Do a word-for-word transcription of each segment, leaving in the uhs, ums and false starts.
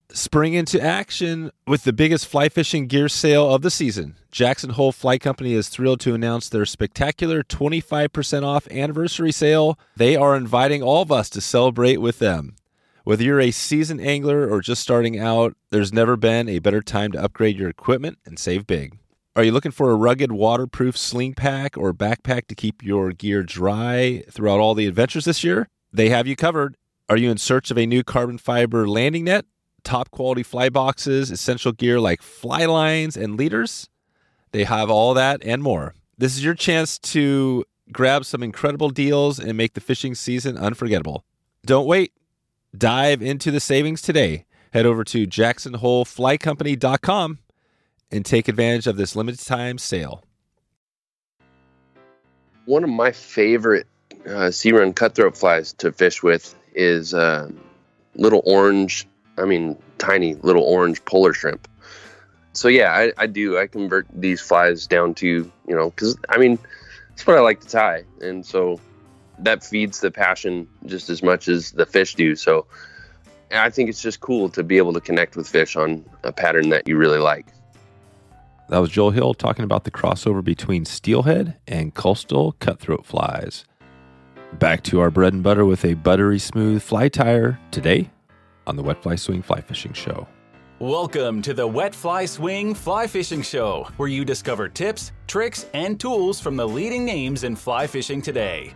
Spring into action with the biggest fly fishing gear sale of the season. Jackson Hole Fly Company is thrilled to announce their spectacular twenty-five percent off anniversary sale. They are inviting all of us to celebrate with them. Whether you're a seasoned angler or just starting out, there's never been a better time to upgrade your equipment and save big. Are you looking for a rugged, waterproof sling pack or backpack to keep your gear dry throughout all the adventures this year? They have you covered. Are you in search of a new carbon fiber landing net, top quality fly boxes, essential gear like fly lines and leaders? They have all that and more. This is your chance to grab some incredible deals and make the fishing season unforgettable. Don't wait. Dive into the savings today. Head over to jackson hole fly company dot com and take advantage of this limited time sale. One of my favorite uh, sea run cutthroat flies to fish with is uh, little orange, I mean, tiny little orange polar shrimp. So yeah, I, I do. I convert these flies down to, you know, because I mean, that's what I like to tie. And so that feeds the passion just as much as the fish do. So I think it's just cool to be able to connect with fish on a pattern that you really like. That was Joel Hill talking about the crossover between steelhead and coastal cutthroat flies. Back to our bread and butter with a buttery smooth fly tire today on the Wet Fly Swing Fly Fishing Show. Welcome to the Wet Fly Swing Fly Fishing Show, where you discover tips, tricks, and tools from the leading names in fly fishing today.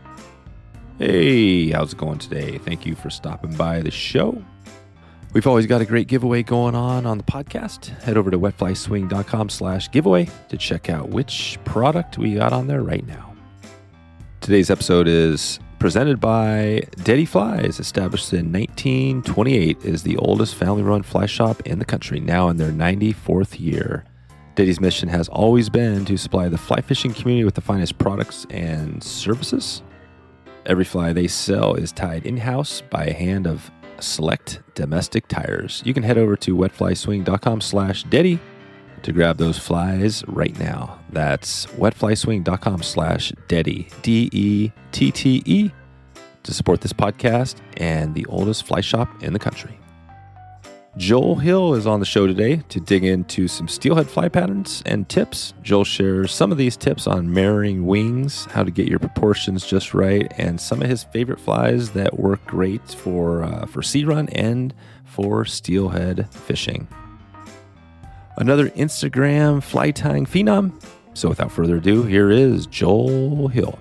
Hey, how's it going today? Thank you for stopping by the show. We've always got a great giveaway going on on the podcast. Head over to wet fly swing dot com slash giveaway to check out which product we got on there right now. Today's episode is presented by Daddy Flies. Established in nineteen twenty-eight, is the oldest family-run fly shop in the country, now in their ninety-fourth year. Daddy's mission has always been to supply the fly fishing community with the finest products and services. Every fly they sell is tied in-house by a hand of select domestic tires. You can head over to wet fly swing dot com slash daddy to grab those flies right now. That's wet fly swing dot com slash daddy, D E T T E, to support this podcast and the oldest fly shop in the country. Joel Hill is on the show today to dig into some steelhead fly patterns and tips. Joel shares some of these tips on mirroring wings, how to get your proportions just right, and some of his favorite flies that work great for uh, for sea run and for steelhead fishing. Another Instagram fly tying phenom. So without further ado, here is Joel Hill.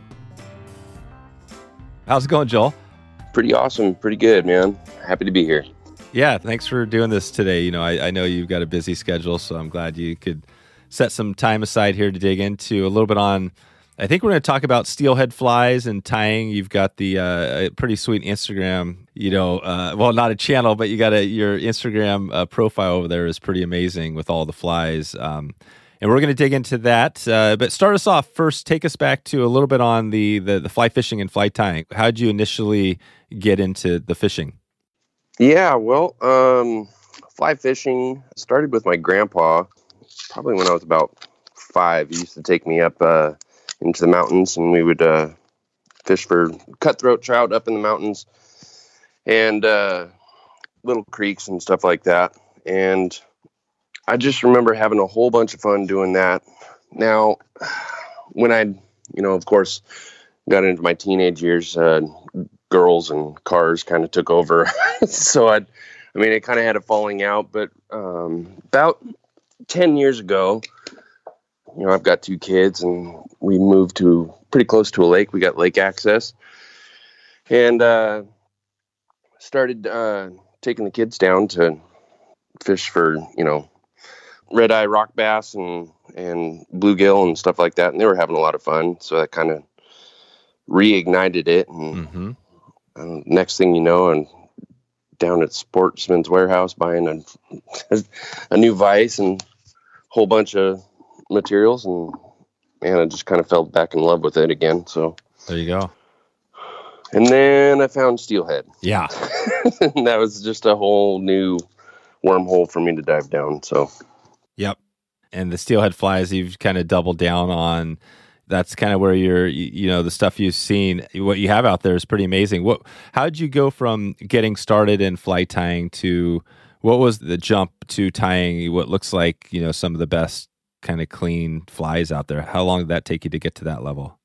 How's it going, Joel? Pretty awesome. Pretty good, man. Happy to be here. Yeah, thanks for doing this today. You know, I, I know you've got a busy schedule, so I'm glad you could set some time aside here to dig into a little bit on, I think we're going to talk about steelhead flies and tying. You've got the uh, pretty sweet Instagram, you know, uh, well, not a channel, but you got a, your Instagram uh, profile over there is pretty amazing with all the flies. Um, and we're going to dig into that. Uh, but start us off first, take us back to a little bit on the, the, the fly fishing and fly tying. How did you initially get into the fishing? Yeah, well, um, fly fishing started with my grandpa, probably when I was about five. He used to take me up uh, into the mountains, and we would uh, fish for cutthroat trout up in the mountains and uh, little creeks and stuff like that. And I just remember having a whole bunch of fun doing that. Now, when I, you know, of course, got into my teenage years, uh, girls and cars kind of took over. So I, I mean, it kind of had a falling out, but um, about ten years ago, you know, I've got two kids and we moved to pretty close to a lake. We got lake access and uh, started uh, taking the kids down to fish for, you know, red eye rock bass and, and bluegill and stuff like that. And they were having a lot of fun. So that kind of reignited it. And Mm-hmm. Um, next thing you know, I'm down at Sportsman's Warehouse buying a, a new vise and a whole bunch of materials, and man, I just kind of fell back in love with it again. So there you go. And then I found steelhead. Yeah. And that was just a whole new wormhole for me to dive down. So, yep. And the steelhead flies, you've kind of doubled down on. That's kind of where you're, you, you know, the stuff you've seen, what you have out there is pretty amazing. What, how did you go from getting started in fly tying to What was the jump to tying what looks like, you know, some of the best kind of clean flies out there? How long did that take you to get to that level?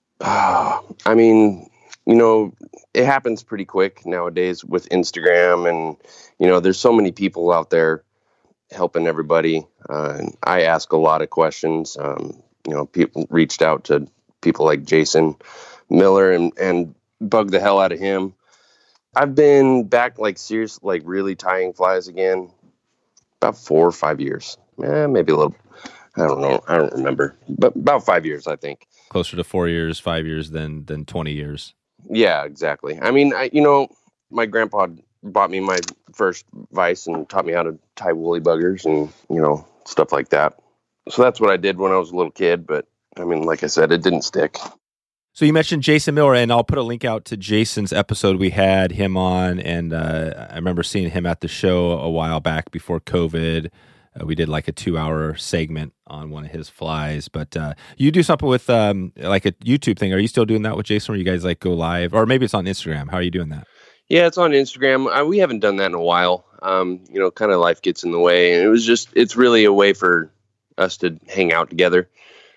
Uh, I mean, you know, it happens pretty quick nowadays with Instagram, and, you know, there's so many people out there helping everybody. Uh, and I ask a lot of questions. Um, you know, people reached out to people like Jason Miller and, and bugged the hell out of him. I've been back, like, serious, like, really tying flies again about four or five years. Eh, maybe a little, I don't know. I don't remember, but about five years, I think. Closer to four years, five years than than twenty years. Yeah, exactly. I mean, I, you know, my grandpa bought me my first vise and taught me how to tie woolly buggers and, you know, stuff like that. So that's what I did when I was a little kid. But I mean, like I said, it didn't stick. So you mentioned Jason Miller, and I'll put a link out to Jason's episode. We had him on, and uh, I remember seeing him at the show a while back before COVID. Uh, we did like a two-hour segment on one of his flies. But uh, you do something with um, like a YouTube thing. Are you still doing that with Jason, where you guys like go live? Or maybe it's on Instagram. How are you doing that? Yeah, it's on Instagram. I, we haven't done that in a while. Um, you know, kind of life gets in the way. And it was just, it's really a way for us to hang out together.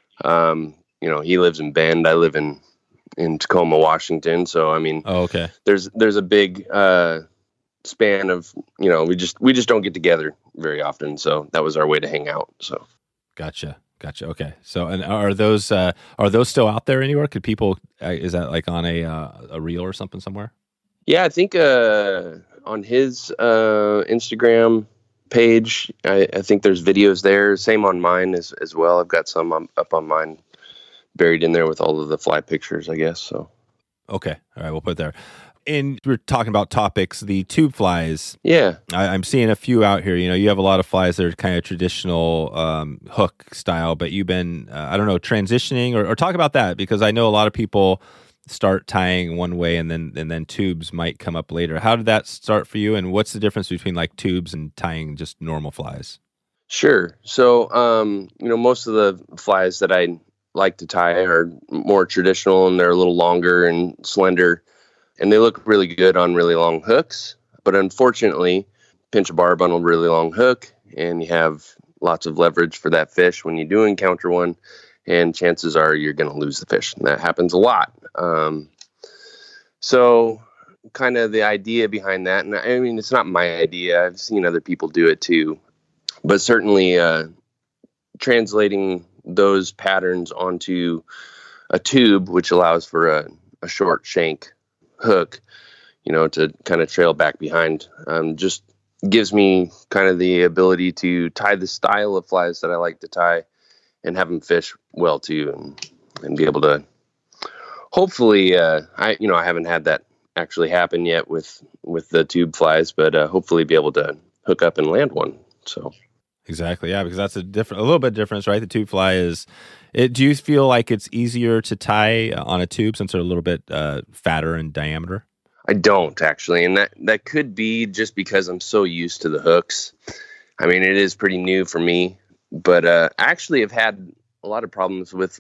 Um, you know, he lives in Bend. I live in, in Tacoma, Washington. So, I mean, oh, okay. there's, there's a big uh, span of, you know, we just, we just don't get together very often. So that was our way to hang out. So. Gotcha. Gotcha. Okay. So, and are those, uh, are those still out there anywhere? Could people, uh, is that like on a, uh, a reel or something somewhere? Yeah, I think uh, on his uh, Instagram page, I, I think there's videos there. Same on mine as, as well. I've got some um, up on mine, buried in there with all of the fly pictures, I guess. So, okay, all right, we'll put it there. And we're talking about topics, the tube flies. Yeah, I, I'm seeing a few out here. You know, you have a lot of flies that are kind of traditional um, hook style, but you've been, uh, I don't know, transitioning or, or talk about that, because I know a lot of people start tying one way and then and then tubes might come up later. How did that start for you, and what's the difference between like tubes and tying just normal flies? Sure. So, um, you know, most of the flies that I like to tie are more traditional, and they're a little longer and slender, and they look really good on really long hooks. But unfortunately, pinch a barb on a really long hook, and you have lots of leverage for that fish when you do encounter one, and chances are you're going to lose the fish. And that happens a lot. Um, so kind of the idea behind that, and I mean, it's not my idea. I've seen other people do it too, but certainly uh, translating those patterns onto a tube, which allows for a, a short shank hook, you know, to kind of trail back behind, um, just gives me kind of the ability to tie the style of flies that I like to tie and have them fish well too, and, and be able to hopefully, uh, I, you know, I haven't had that actually happen yet with, with the tube flies, but uh, hopefully be able to hook up and land one. So. Exactly. Yeah. Because that's a different, a little bit difference, right? The tube fly is, it, do you feel like it's easier to tie on a tube since they're a little bit uh, fatter in diameter? I don't actually. And that, that could be just because I'm so used to the hooks. I mean, it is pretty new for me, but uh, actually I've had a lot of problems with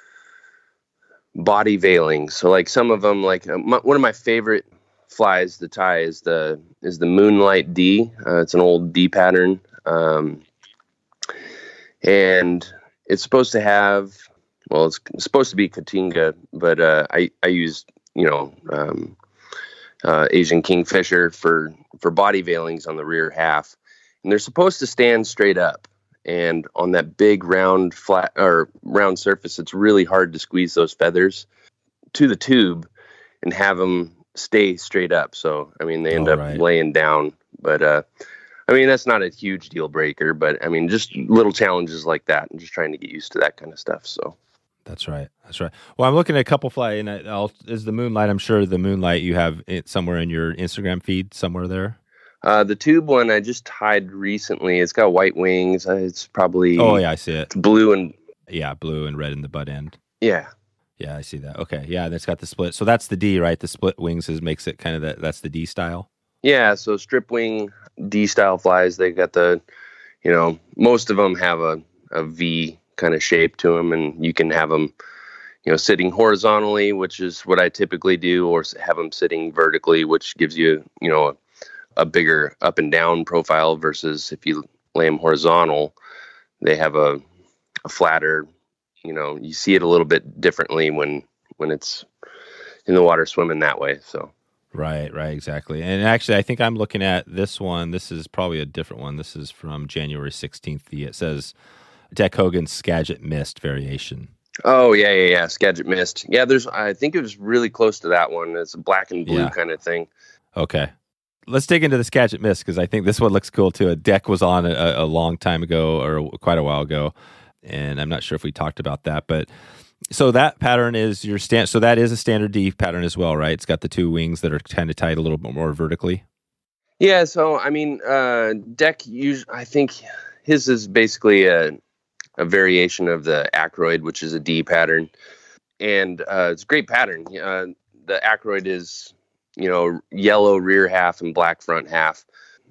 body veiling. So like some of them, like uh, my, one of my favorite flies to tie is the, is the Moonlight D. Uh, it's an old D pattern. Um, and it's supposed to have, well, it's supposed to be Katinga, but, uh, I, I use, you know, um, uh, Asian Kingfisher for, for body veilings on the rear half, and they're supposed to stand straight up. And on that big round flat or round surface, it's really hard to squeeze those feathers to the tube and have them stay straight up. So, I mean, they end All up right. laying down, but, uh, I mean, that's not a huge deal breaker, but I mean, just little challenges like that and just trying to get used to that kind of stuff. So that's right. That's right. Well, I'm looking at a couple fly, and I- I'll, is the Moonlight, I'm sure the Moonlight you have it somewhere in your Instagram feed somewhere there. uh, the tube one I just tied recently, it's got white wings. Uh, It's probably, Oh yeah, I see it. it's blue and Yeah, blue and red in the butt end. yeah. Yeah, I see that. Okay, yeah, that's got the split. So that's the D, right? The split wings is makes it kind of that. That's the D style. Yeah. So strip wing D style flies, they got the, you know, most of them have a, a V kind of shape to them, and you can have them, you know, sitting horizontally, which is what I typically do, or have them sitting vertically, which gives you, you know, a bigger up and down profile versus if you lay them horizontal, they have a, a flatter, you know, you see it a little bit differently when, when it's in the water swimming that way. So. Right, right, exactly. And actually, I think I'm looking at this one. This is probably a different one. This is from January sixteenth. It says Dec Hogan Skagit Mist variation. Oh, yeah, yeah, yeah. Skagit Mist. Yeah, there's, I think it was really close to that one. It's a black and blue Yeah. kind of thing. Okay. Let's dig into the Skagit Mist because I think this one looks cool too. A Dec was on a, a long time ago or quite a while ago. And I'm not sure if we talked about that, but so that pattern is your stand. So that is a standard D pattern as well, right? It's got the two wings that are kind of tied a little bit more vertically. Yeah. So, I mean, uh, Dec, usually, I think his is basically a, a variation of the Acroyd, which is a D pattern. And uh, it's a great pattern. Uh, the Acroyd is, you know, yellow rear half and black front half.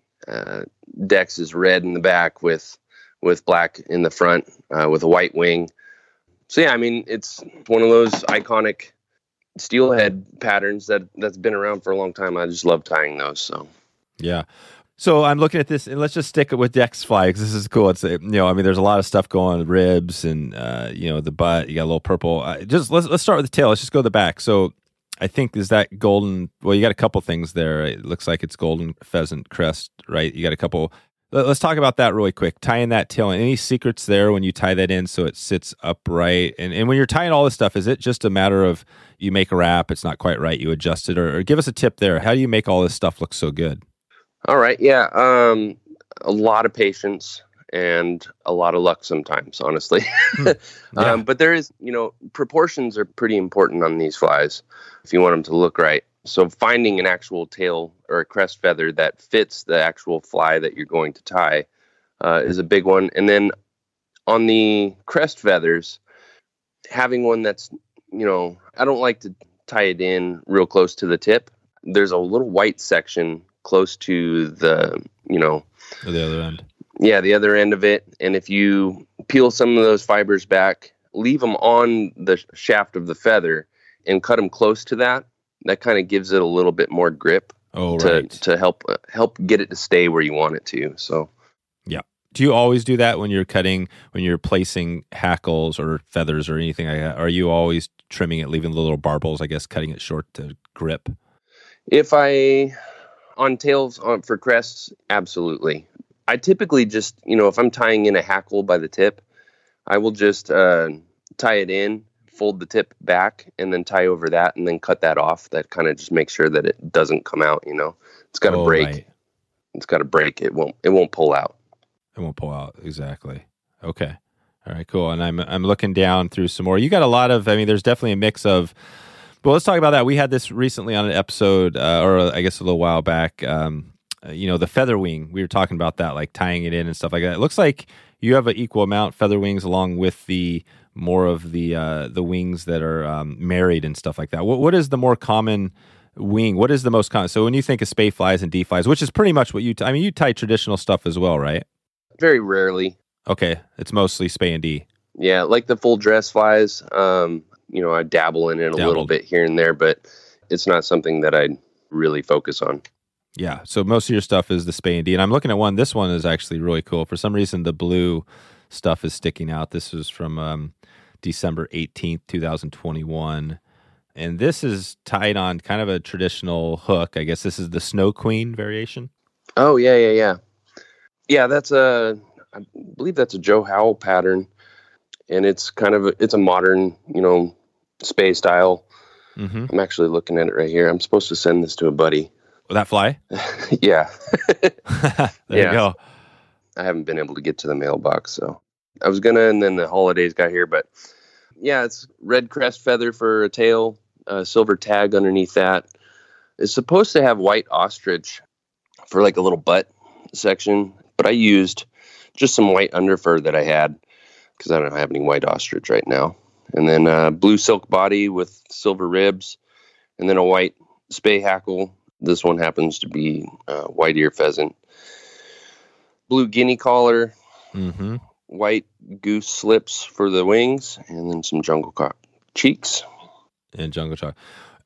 Uh, Dec's is red in the back with, with black in the front, uh, with a white wing. So yeah, I mean, it's one of those iconic steelhead patterns that that's been around for a long time. I just love tying those. So yeah. So I'm looking at this, and let's just stick it with Dec's fly because this is cool. It's you know, I mean, there's a lot of stuff going on, ribs and uh, you know, the butt. You got a little purple. Uh, just let's let's start with the tail. Let's just go to the back. So I think is that golden. Well, you got a couple things there. It looks like it's golden pheasant crest, right? You got a couple. Let's talk about that really quick. Tying that tail in. Any secrets there when you tie that in so it sits upright? And and when you're tying all this stuff, is it just a matter of you make a wrap, it's not quite right, you adjust it? Or, or give us a tip there. How do you make all this stuff look so good? All right. Yeah. Um, a lot of patience and a lot of luck sometimes, honestly. Yeah. um, but there is, you know, proportions are pretty important on these flies if you want them to look right. So finding an actual tail or a crest feather that fits the actual fly that you're going to tie uh, is a big one. And then on the crest feathers, having one that's, you know, I don't like to tie it in real close to the tip. There's a little white section close to the, you know, Or the other end. Yeah, the other end of it. And if you peel some of those fibers back, leave them on the shaft of the feather and cut them close to that, that kind of gives it a little bit more grip Oh, to, right. to help uh, help get it to stay where you want it to. So, Yeah. Do you always do that when you're cutting, when you're placing hackles or feathers or anything like that? Are you always trimming it, leaving the little barbels, I guess, cutting it short to grip? if I on tails on for crests, absolutely. I typically just, you know, if I'm tying in a hackle by the tip, I will just uh, tie it in, fold the tip back, and then tie over that, and then cut that off. That kind of just makes sure that it doesn't come out. You know, it's got to Oh, break. right. It's got to break. It won't. It won't pull out. It won't pull out. Exactly. Okay. All right, cool. And I'm I'm looking down through some more. You got a lot of, I mean, there's definitely a mix of, but let's talk about that. We had this recently on an episode, uh, or I guess a little while back, um, uh, you know, the feather wing. We were talking about that, like tying it in and stuff like that. It looks like you have an equal amount feather wings along with the more of the uh, the wings that are um, married and stuff like that. What What is the more common wing? What is the most common? So when you think of spay flies and D flies, which is pretty much what you, t- I mean, you tie traditional stuff as well, right? Very rarely. Okay, it's mostly spay and D. Yeah, like the full dress flies. Um, you know, I dabble in it a Dabbled. little bit here and there, but it's not something that I really focus on. Yeah, so most of your stuff is the spay and D. And I'm looking at one. This one is actually really cool. For some reason, the blue stuff is sticking out. This is from um, December eighteenth, twenty twenty-one. And this is tied on kind of a traditional hook. I guess this is the Snow Queen variation. Oh yeah, yeah, yeah, yeah. That's a, I believe that's a Joe Howell pattern, and it's kind of a, it's a modern, you know, spay style. Mm-hmm. I'm actually looking at it right here. I'm supposed to send this to a buddy. Will that fly? Yeah, there Yeah. you go. I haven't been able to get to the mailbox, so I was gonna, and then the holidays got here. But yeah, it's red crest feather for a tail, uh, silver tag underneath that. It's supposed to have white ostrich for like a little butt section, but I used just some white underfur that I had because I don't have any white ostrich right now. And then uh, blue silk body with silver ribs, and then a white spay hackle. This one happens to be uh, white ear pheasant. Blue guinea collar, Mm-hmm. white goose slips for the wings, and then some jungle cock cheeks. And jungle chalk.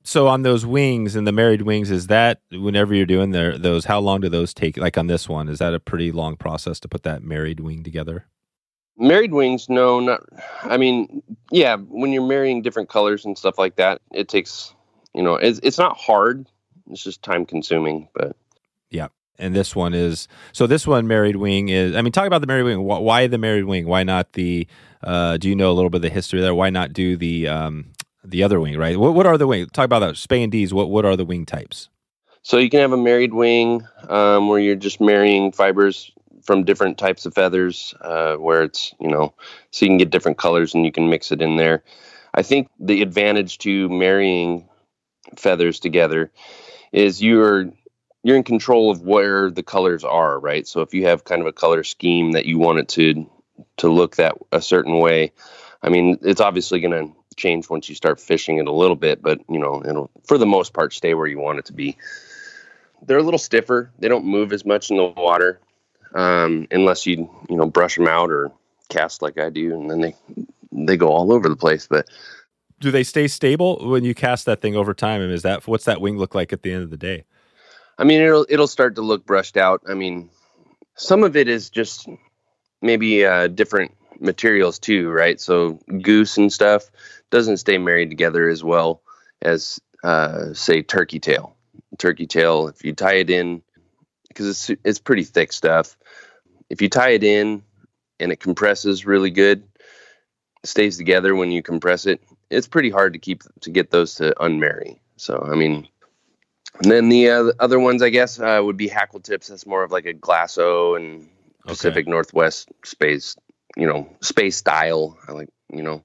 So on those wings and the married wings, is that whenever you're doing there, those, how long do those take? Like on this one, is that a pretty long process to put that married wing together? Married wings, no, not. I mean, yeah, when you're marrying different colors and stuff like that, it takes, you know, it's, it's not hard. It's just time consuming, but. Yeah. And this one is, so this one married wing is, I mean, talk about the married wing. Why the married wing? Why not the, uh, do you know a little bit of the history there? Why not do the, um, the other wing, right? What, what are the wings? Talk about that. Spay and D's. What, what are the wing types? So you can have a married wing um, where you're just marrying fibers from different types of feathers, uh, where it's, you know, so you can get different colors and you can mix it in there. I think the advantage to marrying feathers together is you're, you're in control of where the colors are, right? So if you have kind of a color scheme that you want it to, to look that a certain way, I mean, it's obviously going to change once you start fishing it a little bit, but you know, it'll for the most part stay where you want it to be. They're a little stiffer. They don't move as much in the water um, unless you you know brush them out or cast like I do, and then they they go all over the place. But do they stay stable when you cast that thing over time? And is that what's that wing look like at the end of the day? I mean, it'll it'll start to look brushed out. I mean, some of it is just maybe uh, different materials too, right? So goose and stuff doesn't stay married together as well as uh, say turkey tail. Turkey tail, if you tie it in, because it's it's pretty thick stuff. If you tie it in and it compresses really good, it stays together when you compress it. It's pretty hard to keep to get those to unmarry. So I mean, and then the uh, other ones I guess uh, would be hackle tips. That's more of like a Glasso and Pacific okay. Northwest space, you know, space style. I like, you know.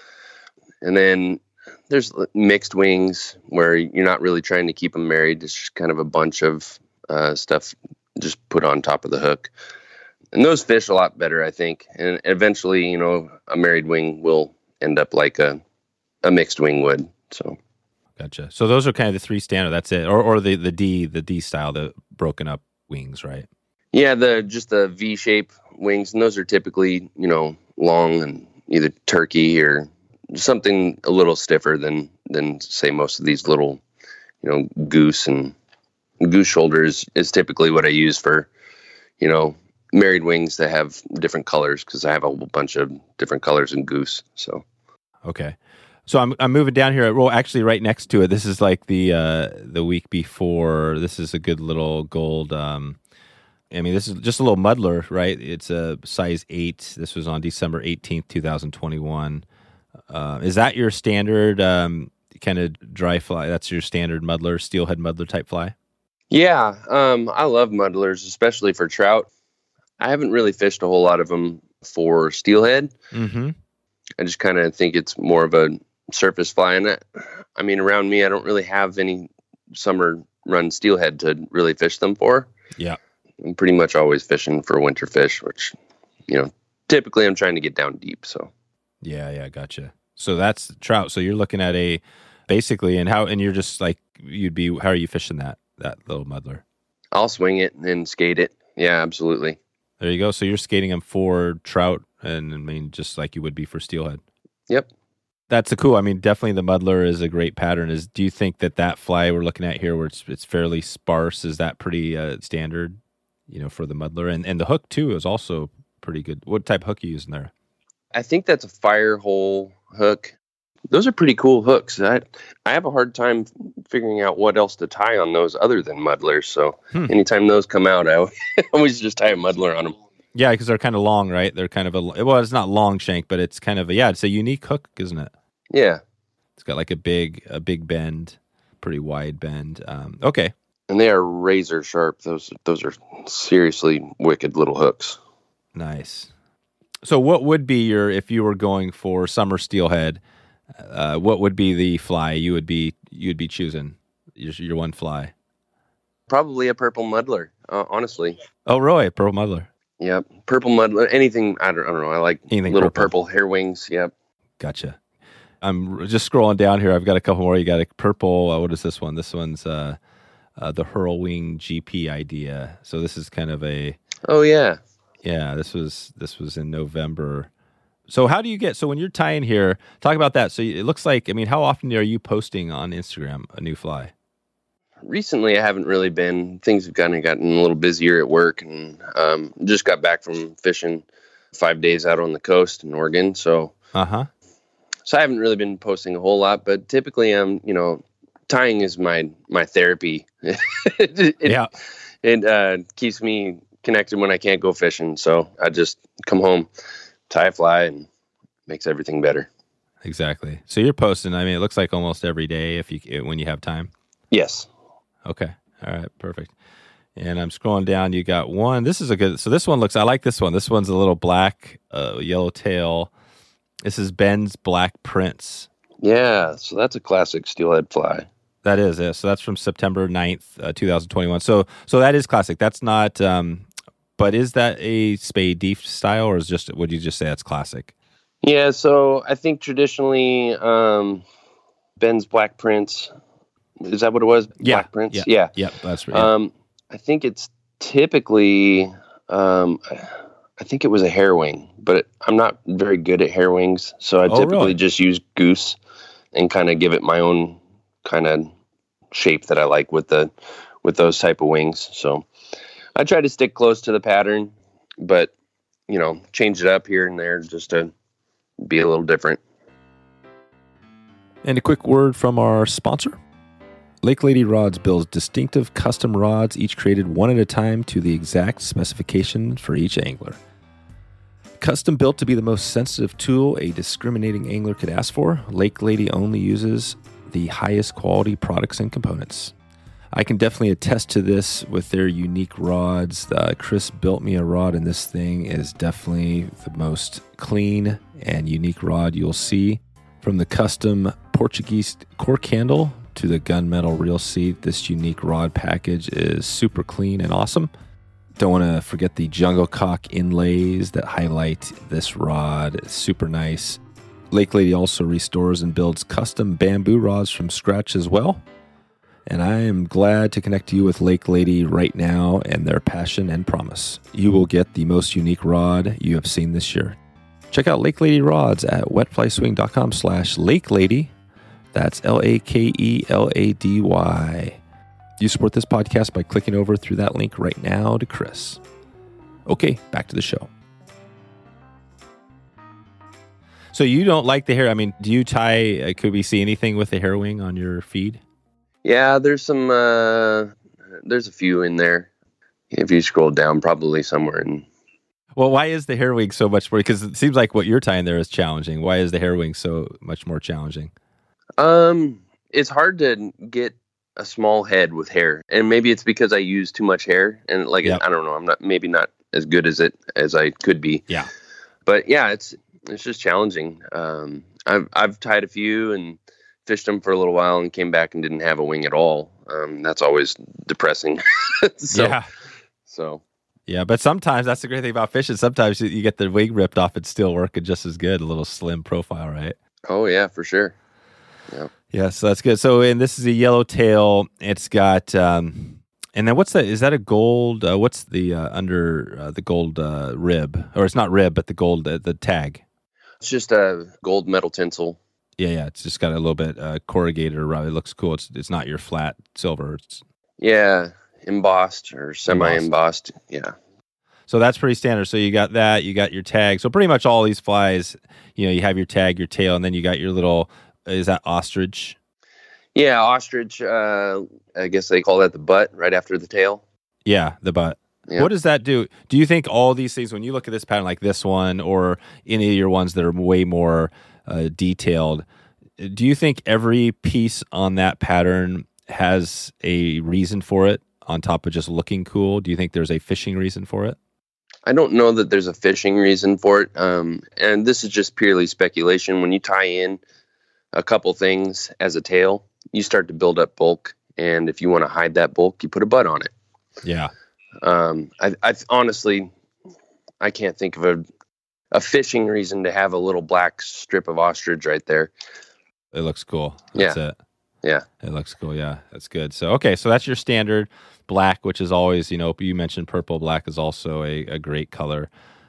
And then there's mixed wings where you're not really trying to keep them married. It's just kind of a bunch of uh, stuff just put on top of the hook. And those fish a lot better, I think. And eventually, you know, a married wing will end up like a, a mixed wing would. So, gotcha. So those are kind of the three standard. That's it. Or or the, the D, the D style, the broken up wings, right? Yeah, the just the V shape wings. And those are typically, you know, long and either turkey or something a little stiffer than than say most of these little, you know, goose and goose shoulders is typically what I use for, you know, married wings that have different colors because I have a whole bunch of different colors in goose. So, okay, so I'm I'm moving down here. Well, actually, right next to it, this is like the uh, the week before. This is a good little gold. Um, I mean, this is just a little muddler, right? It's a size eight. This was on December eighteenth, two thousand twenty-one. Uh, is that your standard um, kind of dry fly? That's your standard muddler, steelhead muddler type fly? Yeah, um, I love muddlers, especially for trout. I haven't really fished a whole lot of them for steelhead. Mm-hmm. I just kind of think it's more of a surface fly. And I, I mean, around me, I don't really have any summer run steelhead to really fish them for. Yeah. I'm pretty much always fishing for winter fish, which, you know, typically I'm trying to get down deep. So. Yeah, yeah, gotcha. So that's trout. So you're looking at a basically, and how, and you're just like, you'd be, how are you fishing that, that little muddler? I'll swing it and skate it. Yeah, absolutely. There you go. So you're skating them for trout, and I mean, just like you would be for steelhead. Yep. That's a cool. I mean, definitely the muddler is a great pattern. Is do you think that that fly we're looking at here, where it's it's fairly sparse, is that pretty uh, standard? You know, for the muddler, and and the hook too is also pretty good. What type of hook are you using there? I think that's a fire hole hook. Those are pretty cool hooks. I I have a hard time figuring out what else to tie on those other than muddlers. So hmm. anytime those come out, I always just tie a muddler on them. Yeah, because they're kind of long, right? They're kind of a, well, it's not long shank, but it's kind of a, yeah, it's a unique hook, isn't it? Yeah. It's got like a big, a big bend, pretty wide bend. Um, okay. And they are razor sharp. Those, those are seriously wicked little hooks. Nice. So what would be your, if you were going for summer steelhead, uh, what would be the fly you would be, you'd be choosing your, your one fly? Probably a purple muddler, uh, honestly. Oh, Roy, purple muddler. Yep. Purple muddler, anything, I don't, I don't know. I like anything little purple. purple hair wings. Yep. Gotcha. I'm just scrolling down here. I've got a couple more. You got a purple, uh, what is this one? This one's uh, uh, the Hurlwing G P idea. So this is kind of a... Oh, yeah. Yeah, this was this was in November. It So how do you get, so when you're tying here, talk about that. So it looks like, I mean, how often are you posting on Instagram a new fly? Recently, I haven't really been. Things have kind of gotten a little busier at work, and um, just got back from fishing five days out on the coast in Oregon. So, uh-huh. So I haven't really been posting a whole lot, but typically I'm, you know, tying is my, my therapy. it, it, yeah. It uh, keeps me connected when I can't go fishing. So I just come home, tie a fly, and makes everything better. Exactly. So you're posting, I mean, it looks like almost every day if you when you have time. Yes. Okay. All right. Perfect. And I'm scrolling down. You got one. This is a good, so this one looks, I like this one. This one's a little black, uh, yellow tail. This is Ben's Black Prince. Yeah. So that's a classic steelhead fly. That is it. So that's from September ninth, uh, twenty twenty-one. So so that is classic. That's not, um, but is that a spade deep style, or is just, would you just say that's classic? Yeah. So I think traditionally, um, Ben's Black Prince, is that what it was? Yeah. Black Prince? Yeah. Yeah. Yeah. That's right. Um, I think it's typically, um, I think it was a hair wing, but it, I'm not very good at hair wings. So I Oh, typically really? just use goose and kind of give it my own kind of shape that I like with the, with those type of wings. So I try to stick close to the pattern, but, you know, change it up here and there just to be a little different. And a quick word from our sponsor. Lake Lady Rods builds distinctive custom rods, each created one at a time to the exact specification for each angler. Custom built to be the most sensitive tool a discriminating angler could ask for, Lake Lady only uses the highest quality products and components. I can definitely attest to this with their unique rods. Uh, Chris built me a rod, and this thing is definitely the most clean and unique rod you'll see. From the custom Portuguese cork handle to the gunmetal reel seat, this unique rod package is super clean and awesome. Don't want to forget the jungle cock inlays that highlight this rod. It's super nice. Lake Lady also restores and builds custom bamboo rods from scratch as well. And I am glad to connect you with Lake Lady right now and their passion and promise. You will get the most unique rod you have seen this year. Check out Lake Lady Rods at wetflyswing.com slash Lake Lady. That's L A K E L A D Y. You support this podcast by clicking over through that link right now to Chris. Okay, back to the show. So you don't like the hair. I mean, do you tie, uh, could we see anything with the hair wing on your feed? Yeah, there's some, uh, there's a few in there. If you scroll down, probably somewhere in. Well, why is the hair wing so much more? Because it seems like what you're tying there is challenging. Why is the hair wing so much more challenging? Um, it's hard to get a small head with hair, and maybe it's because I use too much hair, and like Yep. I don't know, I'm not maybe not as good as it as I could be. Yeah. But yeah, it's it's just challenging. Um, I've I've tied a few and fished them for a little while and came back and didn't have a wing at all. Um, that's always depressing. so, yeah. So. Yeah, but sometimes that's the great thing about fishing. Sometimes you get the wing ripped off, it's still working just as good. A little slim profile, right? Oh yeah, for sure. Yeah. Yeah, so that's good. So, and this is a yellow tail. It's got, um, and then what's that? Is that a gold? Uh, what's the uh, under uh, the gold uh, rib? Or it's not rib, but the gold, uh, the tag. It's just a gold metal tinsel. Yeah, yeah. It's just got a little bit uh, corrugated around. It looks cool. It's it's not your flat silver. It's, Yeah, embossed or semi-embossed. Yeah. So that's pretty standard. So you got that. You got your tag. So pretty much all these flies, you know, you have your tag, your tail, and then you got your little. Is that ostrich? Yeah, ostrich. Uh, I guess they call that the butt right after the tail. Yeah, the butt. Yeah. What does that do? Do you think all these things, when you look at this pattern like this one or any of your ones that are way more uh, detailed, do you think every piece on that pattern has a reason for it on top of just looking cool? Do you think there's a fishing reason for it? I don't know that there's a fishing reason for it. Um, and this is just purely speculation. When you tie in a couple things as a tail, you start to build up bulk. And if you want to hide that bulk, you put a butt on it. Yeah. Um, I, I honestly, I can't think of a, a fishing reason to have a little black strip of ostrich right there. It looks cool. That's Yeah. it. Yeah. It looks cool. Yeah, that's good. So, okay, so that's your standard black, which is always, you know, you mentioned purple. Black is also a, a great color.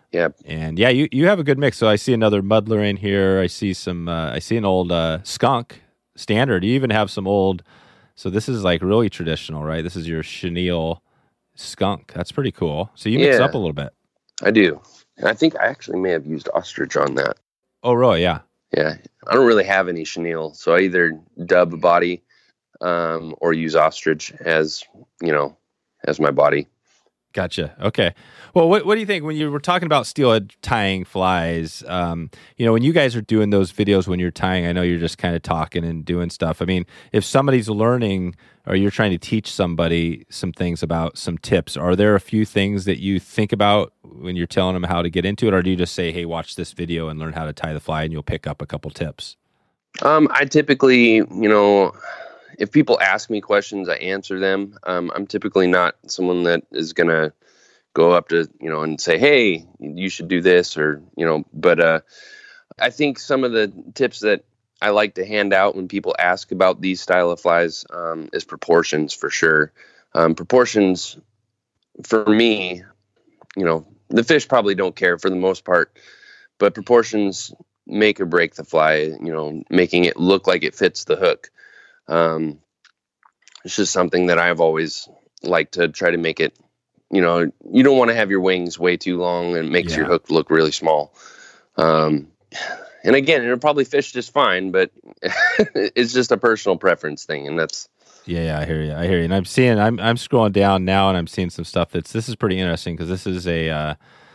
Yeah. And yeah, you, you have a good mix. So I see another muddler in here. I see some, uh, I see an old uh, skunk standard. You even have some old, so this is like really traditional, right? This is your chenille skunk. That's pretty cool. So you mix Yeah. it up a little bit. I do. And I think I actually may have used ostrich on that. Oh, really? Yeah. Yeah. I don't really have any chenille, so I either dub a body um, or use ostrich as, you know, as my body. Gotcha. Okay. Well, what what do you think when you were talking about steelhead tying flies? Um, you know, when you guys are doing those videos when you're tying, I know you're just kind of talking and doing stuff. I mean, if somebody's learning or you're trying to teach somebody some things about some tips, are there a few things that you think about when you're telling them how to get into it, or do you just say, "Hey, watch this video and learn how to tie the fly," and you'll pick up a couple tips? Um, I typically, you know, if people ask me questions, I answer them. Um, I'm typically not someone that is going to go up to, you know, and say, hey, you should do this, or, you know, but uh, I think some of the tips that I like to hand out when people ask about these style of flies um, is proportions for sure. Um, proportions for me, you know, the fish probably don't care for the most part, but proportions make or break the fly, you know, making it look like it fits the hook. Um, it's just something that I've always liked to try to make it, you know, you don't want to have your wings way too long and it makes Yeah. your hook look really small. Um, and again, it'll probably fish just fine, but it's just a personal preference thing. And that's, Yeah, yeah, I hear you. I hear you. And I'm seeing, I'm I'm scrolling down now, and I'm seeing some stuff that's. This is pretty interesting because this is a. Uh,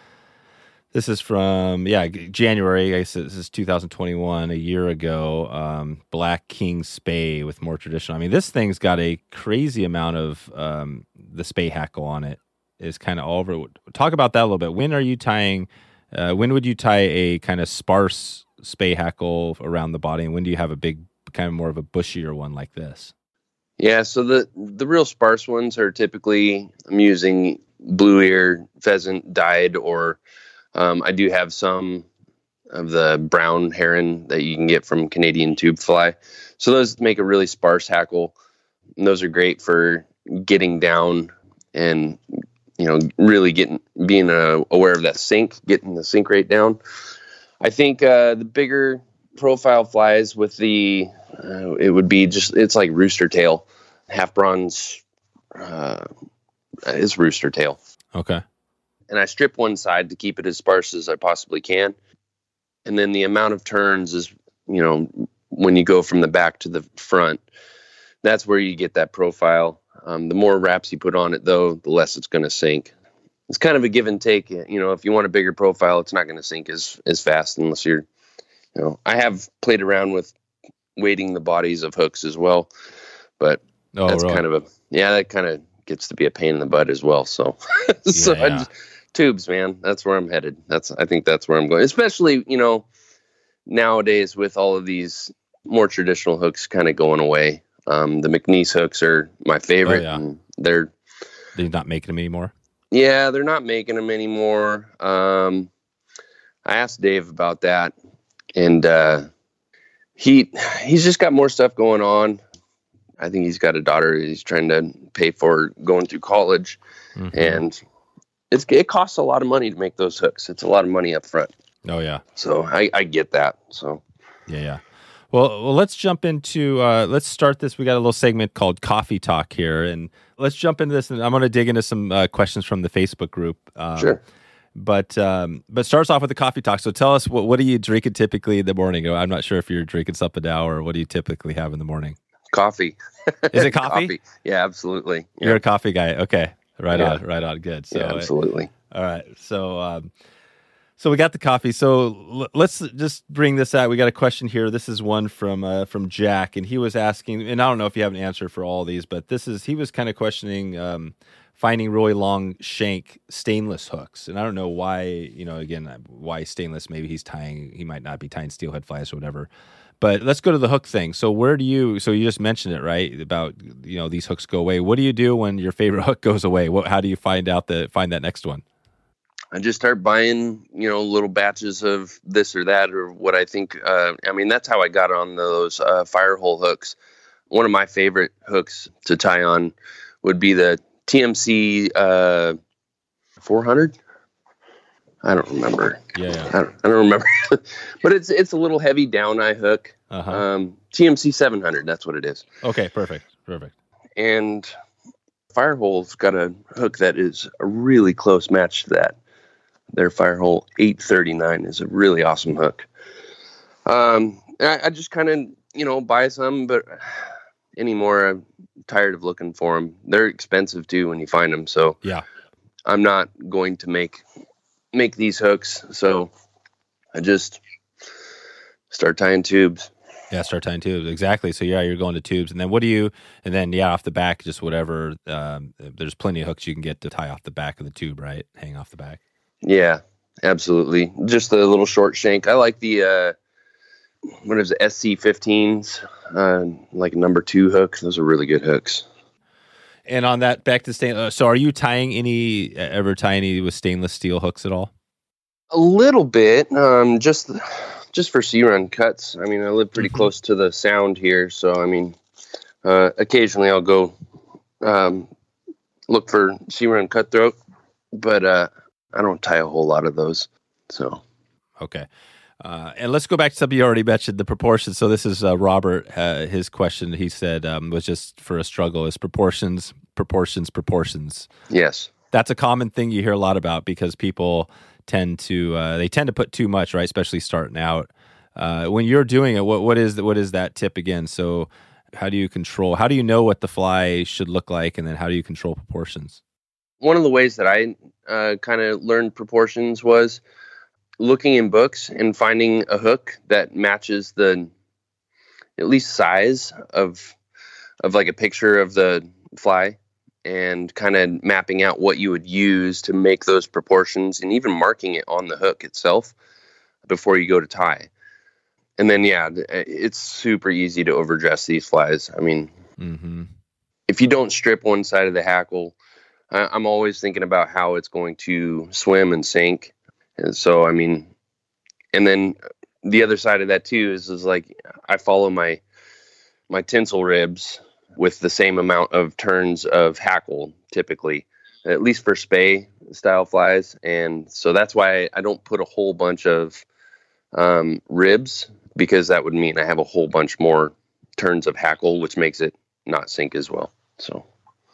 this is from yeah January. I guess this is two thousand twenty-one, a year ago. Um, Black King Spay with more traditional. I mean, this thing's got a crazy amount of um, the spay hackle on it. Is kind of all over. Talk about that a little bit. When are you tying? Uh, when would you tie a kind of sparse spay hackle around the body, and when do you have a big, kind of more of a bushier one like this? yeah. So the, the real sparse ones are typically, I'm using blue ear pheasant dyed, or um, I do have some of the brown heron that you can get from Canadian tube fly. So those make a really sparse hackle. And those are great for getting down and, you know, really getting, being uh, aware of that sink, getting the sink rate down. I think uh, the bigger profile flies with the, uh, it would be just, it's like rooster tail. Half bronze uh, is rooster tail. Okay. And I strip one side to keep it as sparse as I possibly can. And then the amount of turns is, you know, when you go from the back to the front, that's where you get that profile. Um, the more wraps you put on it, though, the less it's going to sink. It's kind of a give and take. You know, if you want a bigger profile, it's not going to sink as, as fast unless you're, you know, I have played around with weighting the bodies of hooks as well, but Oh, that's really? kind of a, yeah, that kind of gets to be a pain in the butt as well. So, so Yeah, I yeah. just, tubes, man, that's where I'm headed. That's, I think that's where I'm going, especially, you know, nowadays with all of these more traditional hooks kind of going away. Um, the McNeese hooks are my favorite. Oh, yeah. And they're, They're not making them anymore. yeah, they're not making them anymore. Um, I asked Dave about that, and uh, he he's just got more stuff going on. I think he's got a daughter he's trying to pay for going through college, Mhm. and it's it costs a lot of money to make those hooks. It's a lot of money up front. Oh yeah. So I, I get that. So Yeah, yeah. Well, well, let's jump into, uh, let's start this. We got a little segment called Coffee Talk here, and let's jump into this. And I'm going to dig into some uh, questions from the Facebook group. Um, sure. But um, but starts off with the coffee talk. So tell us, what what do you drink it typically in the morning? I'm not sure if you're drinking something now, or what do you typically have in the morning? Coffee. Is it coffee? Yeah, absolutely. Yeah, You're a coffee guy. Okay. Right Yeah. on. Right on. Good. So yeah uh, absolutely. all right. So, um, so we got the coffee. So l- let's just bring this out. We got a question here. This is one from uh, from Jack, and he was asking, and I don't know if you have an answer for all these, but this is he was kind of questioning um, finding really long shank stainless hooks, and I don't know why. You know, again, why stainless? Maybe he's tying. He might not be tying steelhead flies or whatever. But let's go to the hook thing. So where do you? So you just mentioned it, right? About, you know, these hooks go away. What do you do when your favorite hook goes away? What? How do you find out the find that next one? I just start buying, you know, little batches of this or that, or what I think. Uh, I mean, that's how I got on those uh, fire hole hooks. One of my favorite hooks to tie on would be the T M C uh, four hundred. I don't remember. Yeah, yeah. I don't, I don't remember. But it's it's a little heavy down eye hook. Uh-huh. Um, T M C seven hundred, that's what it is. Okay, perfect, perfect. And Firehole's got a hook that is a really close match to that. Their Firehole eight thirty-nine is a really awesome hook. Um, I, I just kind of, you know, buy some, but anymore, I'm tired of looking for them. They're expensive too when you find them. So yeah, I'm not going to make make these hooks. So I just start tying tubes. Yeah, start tying tubes. Exactly. So yeah, you're going to tubes, and then what do you? And then yeah, off the back, just whatever. Um, there's plenty of hooks you can get to tie off the back of the tube, right? Hang off the back. Yeah, absolutely. Just the little short shank. I like the uh, what is it, S C fifteens, uh, like number two hook. Those are really good hooks. And on that, back to stainless. So, are you tying any? Ever tie any with stainless steel hooks at all? A little bit, um, just just for sea run cuts. I mean, I live pretty mm-hmm. close to the sound here, so I mean, uh, occasionally I'll go um, look for sea run cutthroat, but uh, I don't tie a whole lot of those. So, okay. Uh, and let's go back to something you already mentioned, the proportions. So this is uh, Robert. Uh, his question, he said, um, was just for a struggle is proportions, proportions, proportions. Yes. That's a common thing you hear a lot about because people tend to, uh, they tend to put too much, right? Especially starting out. Uh, when you're doing it, what, what is what is that tip again? So how do you control, how do you know what the fly should look like? And then how do you control proportions? One of the ways that I uh, kind of learned proportions was looking in books and finding a hook that matches the at least size of of like a picture of the fly, and kind of mapping out what you would use to make those proportions, and even marking it on the hook itself before you go to tie. And then yeah, it's super easy to overdress these flies. I mean, mm-hmm. if you don't strip one side of the hackle, I'm always thinking about how it's going to swim and sink. And so, I mean, and then the other side of that too is, is like, I follow my, my tinsel ribs with the same amount of turns of hackle, typically, at least for spay style flies. And so that's why I don't put a whole bunch of um, ribs, because that would mean I have a whole bunch more turns of hackle, which makes it not sink as well. So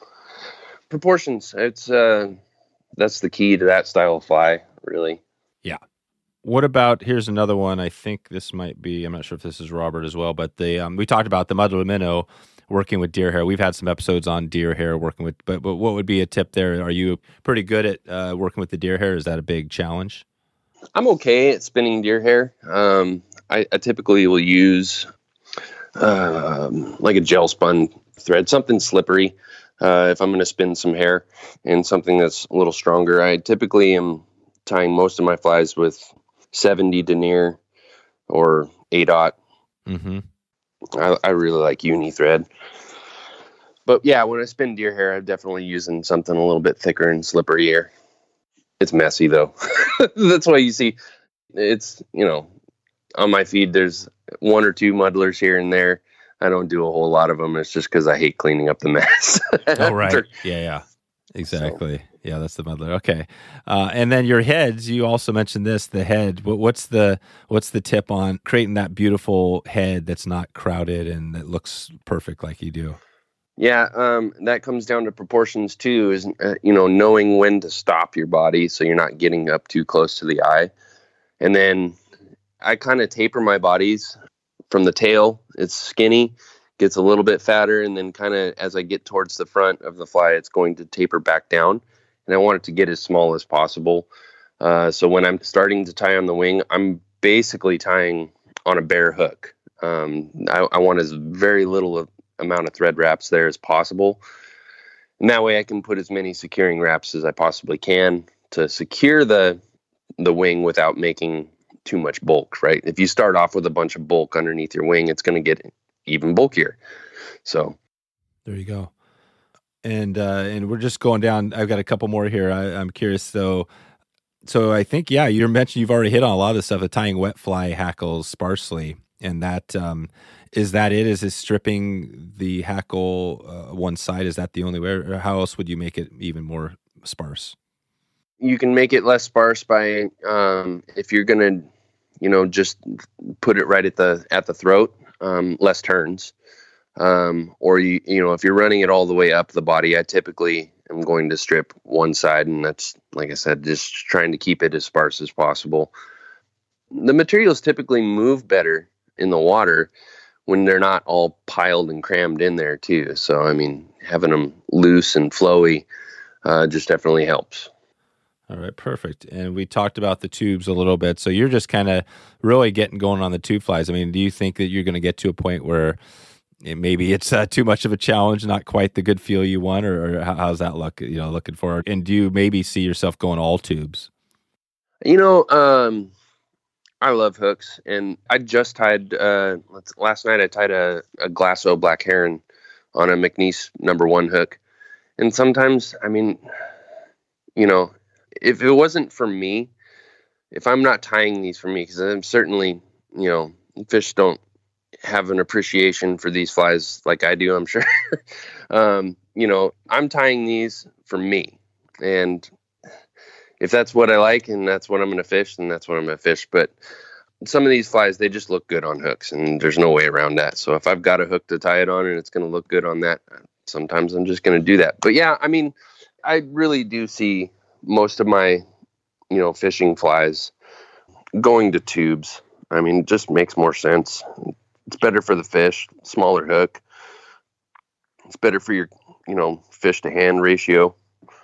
proportions, it's, uh, that's the key to that style of fly, really. Yeah. What about, here's another one. I think this might be, I'm not sure if this is Robert as well, but the um, we talked about the muddler minnow working with deer hair. We've had some episodes on deer hair working with, but, but what would be a tip there? Are you pretty good at uh, working with the deer hair? Is that a big challenge? I'm okay at spinning deer hair. Um, I, I typically will use um, like a gel spun thread, something slippery. Uh, if I'm going to spin some hair, and something that's a little stronger. I typically am tying most of my flies with seventy denier or eight aught. Mm-hmm. I, I really like uni thread. But yeah, when I spin deer hair, I'm definitely using something a little bit thicker and slipperier. It's messy though. That's why you see it's, you know, on my feed, there's one or two muddlers here and there. I don't do a whole lot of them. It's just because I hate cleaning up the mess. Oh, right. Yeah, yeah. Exactly. So. Yeah, that's the muddler. Okay. Uh, and then your heads, you also mentioned this, the head. What, what's the what's the tip on creating that beautiful head that's not crowded and that looks perfect like you do? Yeah, um, that comes down to proportions too, is, uh, you know, knowing when to stop your body so you're not getting up too close to the eye. And then I kind of taper my bodies from the tail. It's skinny, gets a little bit fatter, and then kind of as I get towards the front of the fly, it's going to taper back down. And I want it to get as small as possible. Uh, so when I'm starting to tie on the wing, I'm basically tying on a bare hook. Um, I, I want as very little of, amount of thread wraps there as possible. And that way I can put as many securing wraps as I possibly can to secure the the wing without making too much bulk, right? If you start off with a bunch of bulk underneath your wing, it's going to get even bulkier. So there you go. And uh, and we're just going down. I've got a couple more here. I, I'm curious. So, so I think, yeah, you mentioned you've already hit on a lot of the stuff of tying wet fly hackles sparsely. And that, um, is that it? Is it stripping the hackle uh, one side? Is that the only way? Or how else would you make it even more sparse? you can make it less sparse by um, if you're gonna, you know, just put it right at the at the throat, um, less turns. Um, or you you know, if you're running it all the way up the body, I typically am going to strip one side, and that's, like I said, just trying to keep it as sparse as possible. The materials typically move better in the water when they're not all piled and crammed in there too. So, I mean, having them loose and flowy uh, just definitely helps. All right, perfect. And we talked about the tubes a little bit. So you're just kind of really getting going on the tube flies. I mean, do you think that you're going to get to a point where it, maybe it's uh, too much of a challenge, not quite the good feel you want, or, or how, how's that look, you know, looking forward? And do you maybe see yourself going all tubes? You know, um, I love hooks, and I just tied, uh, last night I tied a, a Glasso Black Heron on a McNeese number one hook. And sometimes, I mean, you know, if it wasn't for me, if I'm not tying these for me, because I'm certainly, you know, fish don't have an appreciation for these flies like I do, I'm sure. um, you know, I'm tying these for me. And if that's what I like and that's what I'm going to fish, then that's what I'm going to fish. But some of these flies, they just look good on hooks, and there's no way around that. So if I've got a hook to tie it on and it's going to look good on that, sometimes I'm just going to do that. But yeah, I mean, I really do see most of my, you know, fishing flies going to tubes. I mean, it just makes more sense. It's better for the fish, smaller hook. It's better for your, you know, fish to hand ratio.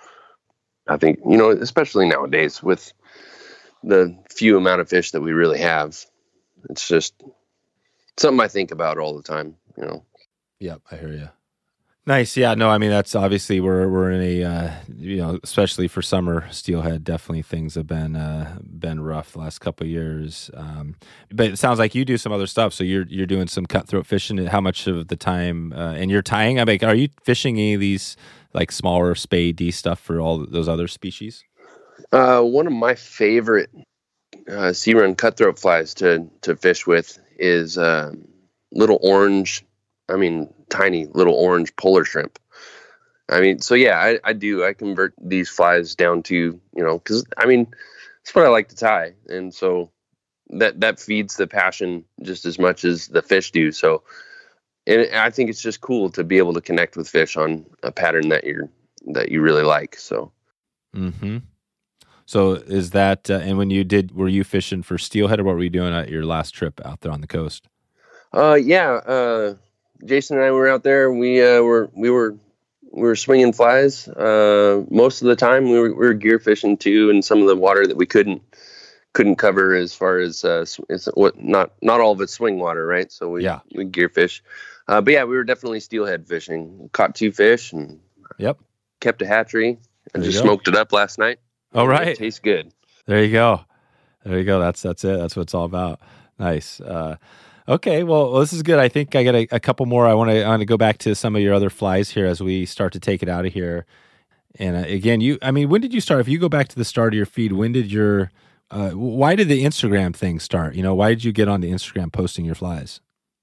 I think, you know, especially nowadays with the few amount of fish that we really have, it's just something I think about all the time, you know. Yep, I hear you. Nice. Yeah, no, I mean, that's obviously we're we're in a, uh, you know, especially for summer steelhead, definitely things have been uh, been rough the last couple of years. Um, but it sounds like you do some other stuff. So you're you're doing some cutthroat fishing. How much of the time, uh, and you're tying, I mean, are you fishing any of these like smaller spay D stuff for all those other species? Uh, one of my favorite uh, sea run cutthroat flies to, to fish with is uh, little orange, I mean, tiny little orange polar shrimp. I mean, so yeah, I, I do. I convert these flies down to, you know, because I mean, it's what I like to tie. And so that, that feeds the passion just as much as the fish do. So, and I think it's just cool to be able to connect with fish on a pattern that you're, that you really like. So, mm-hmm. So is that, uh, and when you did, were you fishing for steelhead, or what were you doing at your last trip out there on the coast? Uh, yeah, uh, Jason and I were out there. We uh, were we were we were swinging flies. Uh, most of the time, we were, we were gear fishing too, and some of the water that we couldn't couldn't cover as far as uh, it's what not not all of it's swing water, right? So we yeah. we gear fish. Uh, but yeah, we were definitely steelhead fishing. Caught two fish and yep, kept a hatchery and there just smoked it up last night. All right, it tastes good. There you go. There you go. That's that's it. That's what it's all about. Nice. Uh, Okay, well, well, this is good. I think I got a, a couple more. I want to I want to go back to some of your other flies here as we start to take it out of here. And uh, again, you, I mean, when did you start? If you go back to the start of your feed, when did your, uh, why did the Instagram thing start? You know, why did you get onto Instagram posting your flies?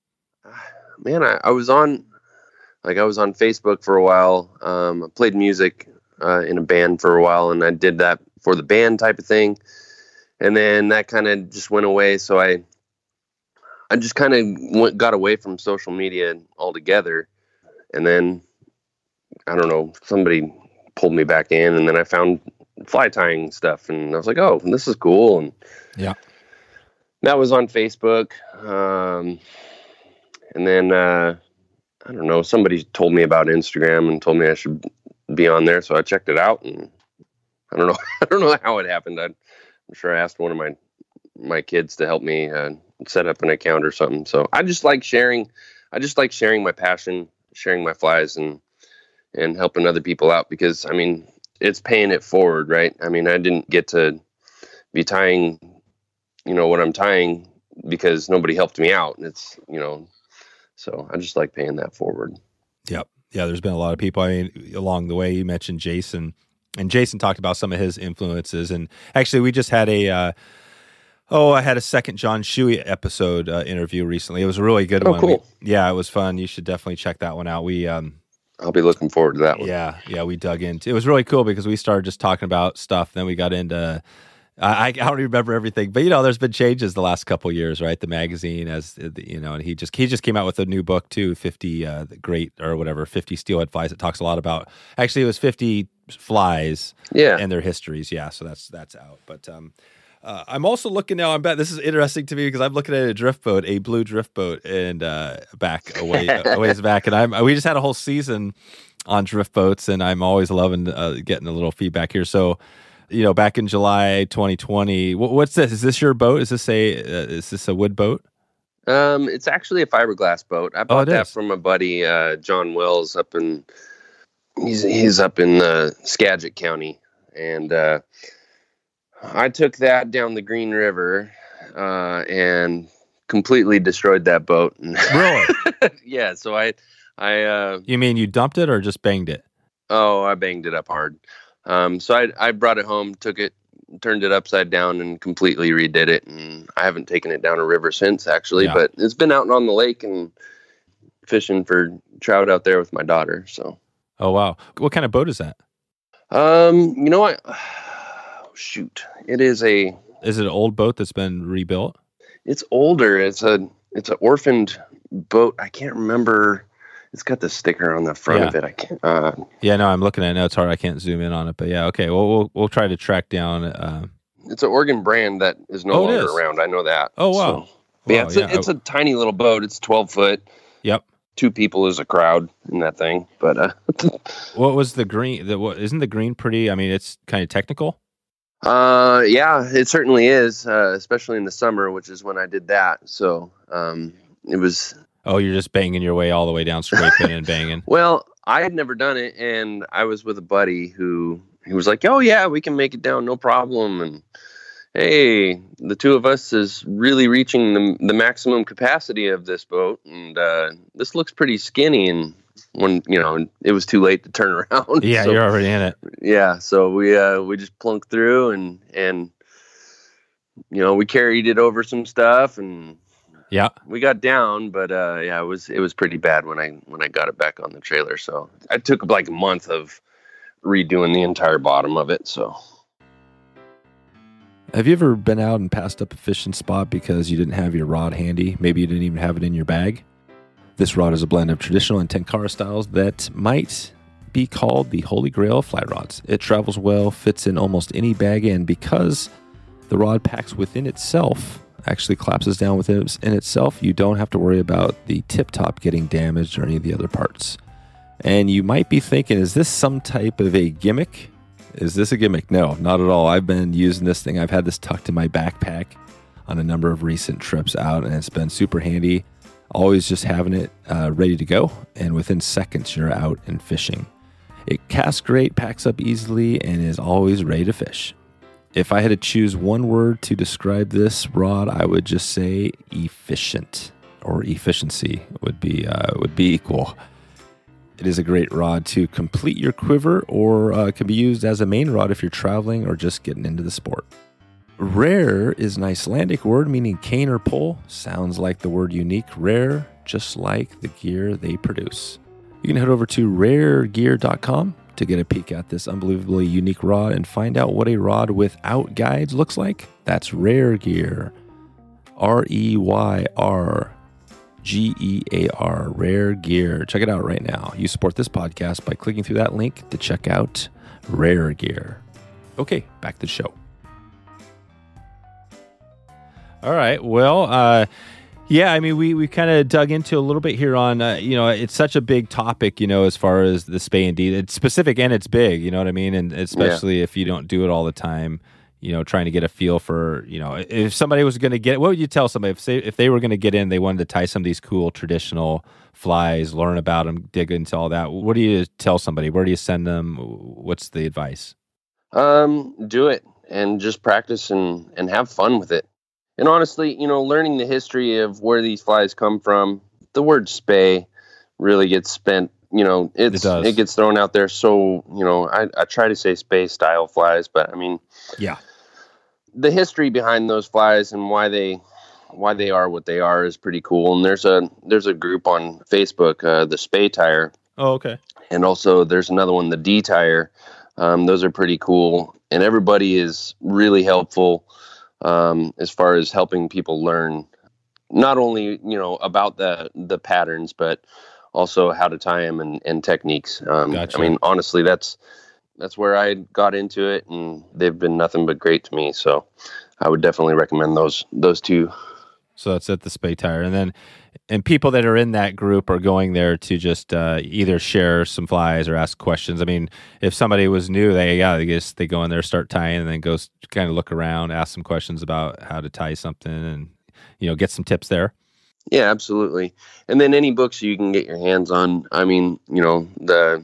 Man, I, I was on, like, I was on Facebook for a while. Um, I played music uh, in a band for a while, and I did that for the band type of thing. And then that kind of just went away. So I, I just kind of got away from social media altogether. And then, I don't know, somebody pulled me back in, and then I found fly tying stuff, and I was like, oh, this is cool. And yeah, that was on Facebook. Um, and then, uh, I don't know, somebody told me about Instagram and told me I should be on there. So I checked it out, and I don't know, I don't know how it happened. I, I'm sure I asked one of my, my kids to help me, uh, set up an account or something. So I just like sharing, I just like sharing my passion, sharing my flies, and, and helping other people out, because I mean, it's paying it forward, right? I mean, I didn't get to be tying, you know, what I'm tying because nobody helped me out. And it's, you know, so I just like paying that forward. Yep. Yeah. There's been a lot of people, I mean, along the way. You mentioned Jason, and Jason talked about some of his influences. And actually we just had a, uh, Oh, I had a second John Shuey episode uh, interview recently. It was a really good oh, one. Cool. We, yeah, it was fun. You should definitely check that one out. We um, I'll be looking forward to that one. Yeah, yeah, we dug into. It was really cool because we started just talking about stuff. Then we got into. I, I don't remember everything, but you know, there's been changes the last couple of years, right? The magazine, as you know, and he just he just came out with a new book too, fifty uh, great or whatever, fifty steelhead flies. It talks a lot about. Actually, it was fifty flies, yeah, and their histories. Yeah, so that's that's out. But um, uh, I'm also looking now. I'm bet this is interesting to me because I'm looking at a drift boat, a blue drift boat, and uh, back a way a ways back, and I'm we just had a whole season on drift boats, and I'm always loving uh, getting a little feedback here. So. You know, back in July twenty twenty, what, what's this? Is this your boat? Is this a uh, is this a wood boat? Um, it's actually a fiberglass boat. I bought oh, that is. from a buddy, uh, John Wells, up in he's he's up in uh, Skagit County, and uh, I took that down the Green River uh, and completely destroyed that boat. Really? Yeah. So I, I. Uh, you mean you dumped it or just banged it? Oh, I banged it up hard. Um, so I I brought it home, took it, turned it upside down, and completely redid it. And I haven't taken it down a river since, actually. Yeah. But it's been out on the lake and fishing for trout out there with my daughter. So. Oh wow! What kind of boat is that? Um, you know what? Oh, shoot, it is a. Is it an old boat that's been rebuilt? It's older. It's a it's an orphaned boat. I can't remember. It's got the sticker on the front yeah. of it. I can't. Uh, yeah, no, I'm looking at it now. It's hard. I can't zoom in on it, but yeah, okay. Well, we'll we'll try to track down. Uh... It's an Oregon brand that is no oh, longer is. around. I know that. Oh wow! So, wow yeah, it's, yeah. A, it's a tiny little boat. It's twelve foot. Yep. Two people is a crowd in that thing. But uh, what was the green? The, what isn't the green pretty? I mean, it's kind of technical. Uh, yeah, it certainly is, uh, especially in the summer, which is when I did that. So um, it was. Oh, you're just banging your way all the way down, scraping and banging. Well, I had never done it, and I was with a buddy who he was like, "Oh yeah, we can make it down, no problem." And hey, the two of us is really reaching the the maximum capacity of this boat, and uh, this looks pretty skinny. And when you know, it was too late to turn around. Yeah, so, you're already in it. Yeah, so we uh, we just plunked through, and and you know, we carried it over some stuff and. Yeah, we got down, but uh, yeah, it was it was pretty bad when I when I got it back on the trailer. So I took like a month of redoing the entire bottom of it. So, have you ever been out and passed up a fishing spot because you didn't have your rod handy? Maybe you didn't even have it in your bag. This rod is a blend of traditional and Tenkara styles that might be called the Holy Grail of fly rods. It travels well, fits in almost any bag, and because the rod packs within itself. Actually collapses down within in itself, you don't have to worry about the tip top getting damaged or any of the other parts. And you might be thinking, is this some type of a gimmick? Is this a gimmick? No, not at all. I've been using this thing. I've had this tucked in my backpack on a number of recent trips out, and it's been super handy. Always just having it uh, ready to go, and within seconds, you're out and fishing. It casts great, packs up easily, and is always ready to fish. If I had to choose one word to describe this rod, I would just say efficient, or efficiency would be uh, would be equal. It is a great rod to complete your quiver, or uh, can be used as a main rod if you're traveling or just getting into the sport. Rare is an Icelandic word meaning cane or pole. Sounds like the word unique, rare, just like the gear they produce. You can head over to rare gear dot com to get a peek at this unbelievably unique rod and find out what a rod without guides looks like. That's Rare Gear. R E Y R G E A R. Rare Gear. Check it out right now. You support this podcast by clicking through that link to check out Rare Gear. Okay, back to the show. All right, well, uh, yeah, I mean, we, we kind of dug into a little bit here on, uh, you know, it's such a big topic, you know, as far as the spay and deed. It's specific and it's big, you know what I mean? And especially yeah. if you don't do it all the time, you know, trying to get a feel for, you know, if somebody was going to get, what would you tell somebody if they, if they were going to get in, they wanted to tie some of these cool traditional flies, learn about them, dig into all that. What do you tell somebody? Where do you send them? What's the advice? Um, do it and just practice and, and have fun with it. And honestly, you know, learning the history of where these flies come from, the word spay really gets spent, you know, it's, it, does. it gets thrown out there. So, you know, I, I try to say spay style flies, but I mean, yeah, the history behind those flies and why they, why they are what they are is pretty cool. And there's a, there's a group on Facebook, uh, the Spay Tire, Oh, okay. And also there's another one, the D-Tire. Um, those are pretty cool. And everybody is really helpful um, as far as helping people learn not only, you know, about the, the patterns, but also how to tie them and, and techniques. Um, Gotcha. I mean, honestly, that's, that's where I got into it, and they've been nothing but great to me. So I would definitely recommend those, those two. So that's at the Spay Tire. And then, and people that are in that group are going there to just uh, either share some flies or ask questions. I mean, if somebody was new, they, yeah, I guess they go in there, start tying, and then go kind of look around, ask some questions about how to tie something and, you know, get some tips there. Yeah, absolutely. And then any books you can get your hands on. I mean, you know, the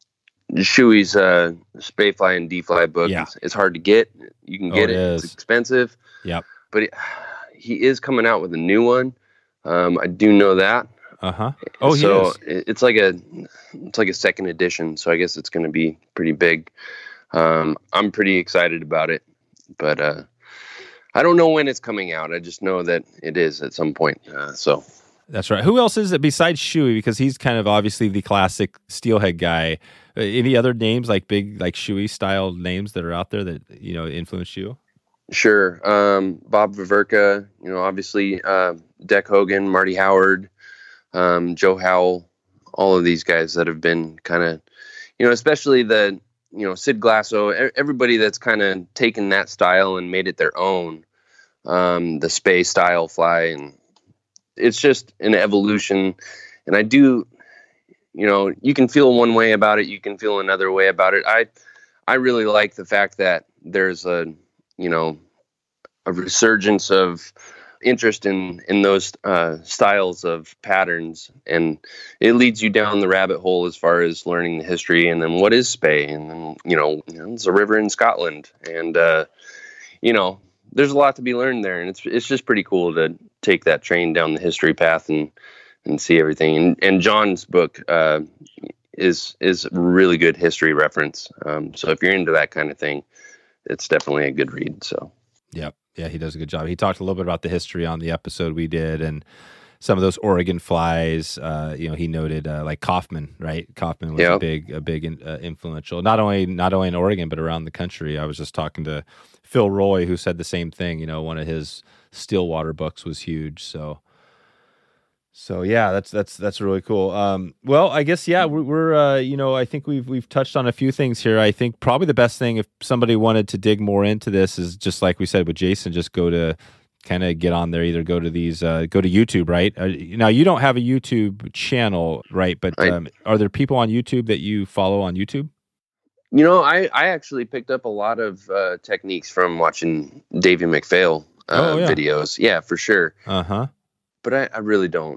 Shuey's uh, Spay Fly and D-Fly book, Yeah. it's, it's hard to get. You can get Oh, it it. is. It's expensive. Yep. But it, he is coming out with a new one. Um, I do know that. Uh-huh. Oh, he so is. it- it's like a it's like a second edition. So I guess it's going to be pretty big. Um, I'm pretty excited about it, but uh, I don't know when it's coming out. I just know that it is at some point. Uh, so That's right. Who else is it besides Shuey? Because he's kind of obviously the classic steelhead guy. Uh, any other names, like big, like Shuey style names that are out there that, you know, influence you? sure, um, Bob Viverka, you know, obviously uh, Deck Hogan, Marty Howard, um, Joe Howell, all of these guys that have been kind of, you know, especially the, you know, Sid Glasso, e- everybody that's kind of taken that style and made it their own, um, the Spay style fly. And it's just an evolution. And I do, you know, you can feel one way about it. You can feel another way about it. I, I really like the fact that there's a, you know, a resurgence of interest in, in those uh, styles of patterns, and it leads you down the rabbit hole as far as learning the history, and then what is Spay, and then, you know, you know, it's a river in Scotland, and, uh, you know, there's a lot to be learned there, and it's, it's just pretty cool to take that train down the history path and, and see everything. And, and John's book, uh, is, is a really good history reference. Um, so if you're into that kind of thing, it's definitely a good read. So, Yep. Yeah, he does a good job. He talked a little bit about the history on the episode we did, and some of those Oregon flies. Uh, you know, he noted uh, like Kaufman, right? Kaufman was Yeah. a big, a big in, uh, influential, not only not only in Oregon but around the country. I was just talking to Phil Roy, who said the same thing. You know, one of his Stillwater books was huge. So, so yeah, that's that's that's really cool. Um, well, I guess yeah, we're, we're uh, you know, I think we've we've touched on a few things here. I think probably the best thing if somebody wanted to dig more into this is just like we said with Jason, just go to kind of get on there. Either go to these, uh, go to YouTube, right? Uh, now you don't have a YouTube channel, right? But I- um, are there people on YouTube that you follow on YouTube? you know, I, I actually picked up a lot of uh, techniques from watching Davey McPhail uh, Oh, yeah. videos. Yeah, for sure. Uh huh. But I, I really don't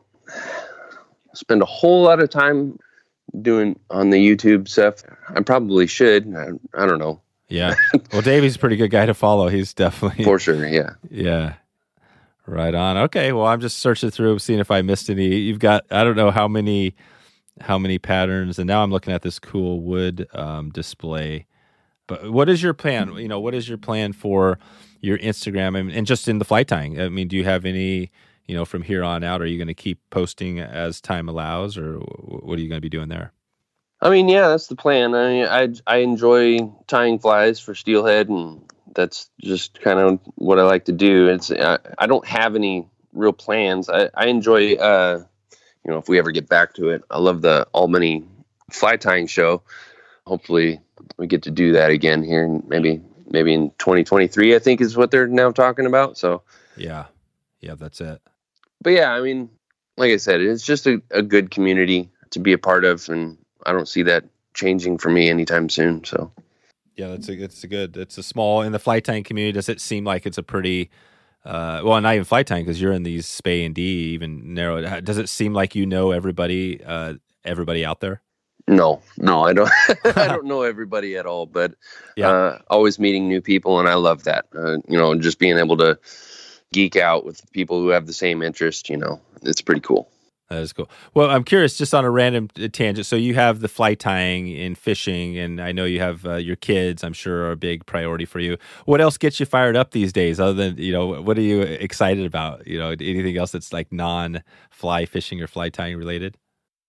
spend a whole lot of time doing on the YouTube stuff. I probably should. I, I don't know. Yeah. Well, Davey's a pretty good guy to follow. He's definitely For sure. Yeah. Yeah. Right on. Okay. Well, I'm just searching through, seeing if I missed any. You've got, I don't know how many, how many patterns. And now I'm looking at this cool wood um, display. But what is your plan? You know, what is your plan for your Instagram and, and just in the fly tying? I mean, do you have any, you know, from here on out, are you going to keep posting as time allows, or wh- what are you going to be doing there? I mean, yeah, that's the plan. I I, I enjoy tying flies for steelhead, and that's just kind of what I like to do. It's I, I don't have any real plans. I, I enjoy, uh, you know, if we ever get back to it, I love the Albany fly tying show. Hopefully we get to do that again here, and maybe maybe in twenty twenty-three, I think is what they're now talking about. So, Yeah. Yeah, that's it. but yeah, I mean, like I said, it's just a, a good community to be a part of, and I don't see that changing for me anytime soon. So, Yeah, that's a, it's a good, it's a small, in the fly tying community, does it seem like it's a pretty, uh, well, not even fly tying, because you're in these Spay and D, even narrow. Does it seem like you know everybody, uh, everybody out there? no, no, I don't. I don't know everybody at all, but Yeah. uh, always meeting new people, and I love that. Uh, you know, just being able to geek out with people who have the same interest. You know, it's pretty cool. That is cool. Well, I'm curious, just on a random tangent. So you have the fly tying and fishing, and I know you have uh, your kids, I'm sure, are a big priority for you. What else gets you fired up these days other than, you know, what are you excited about? You know, anything else that's like non-fly fishing or fly tying related?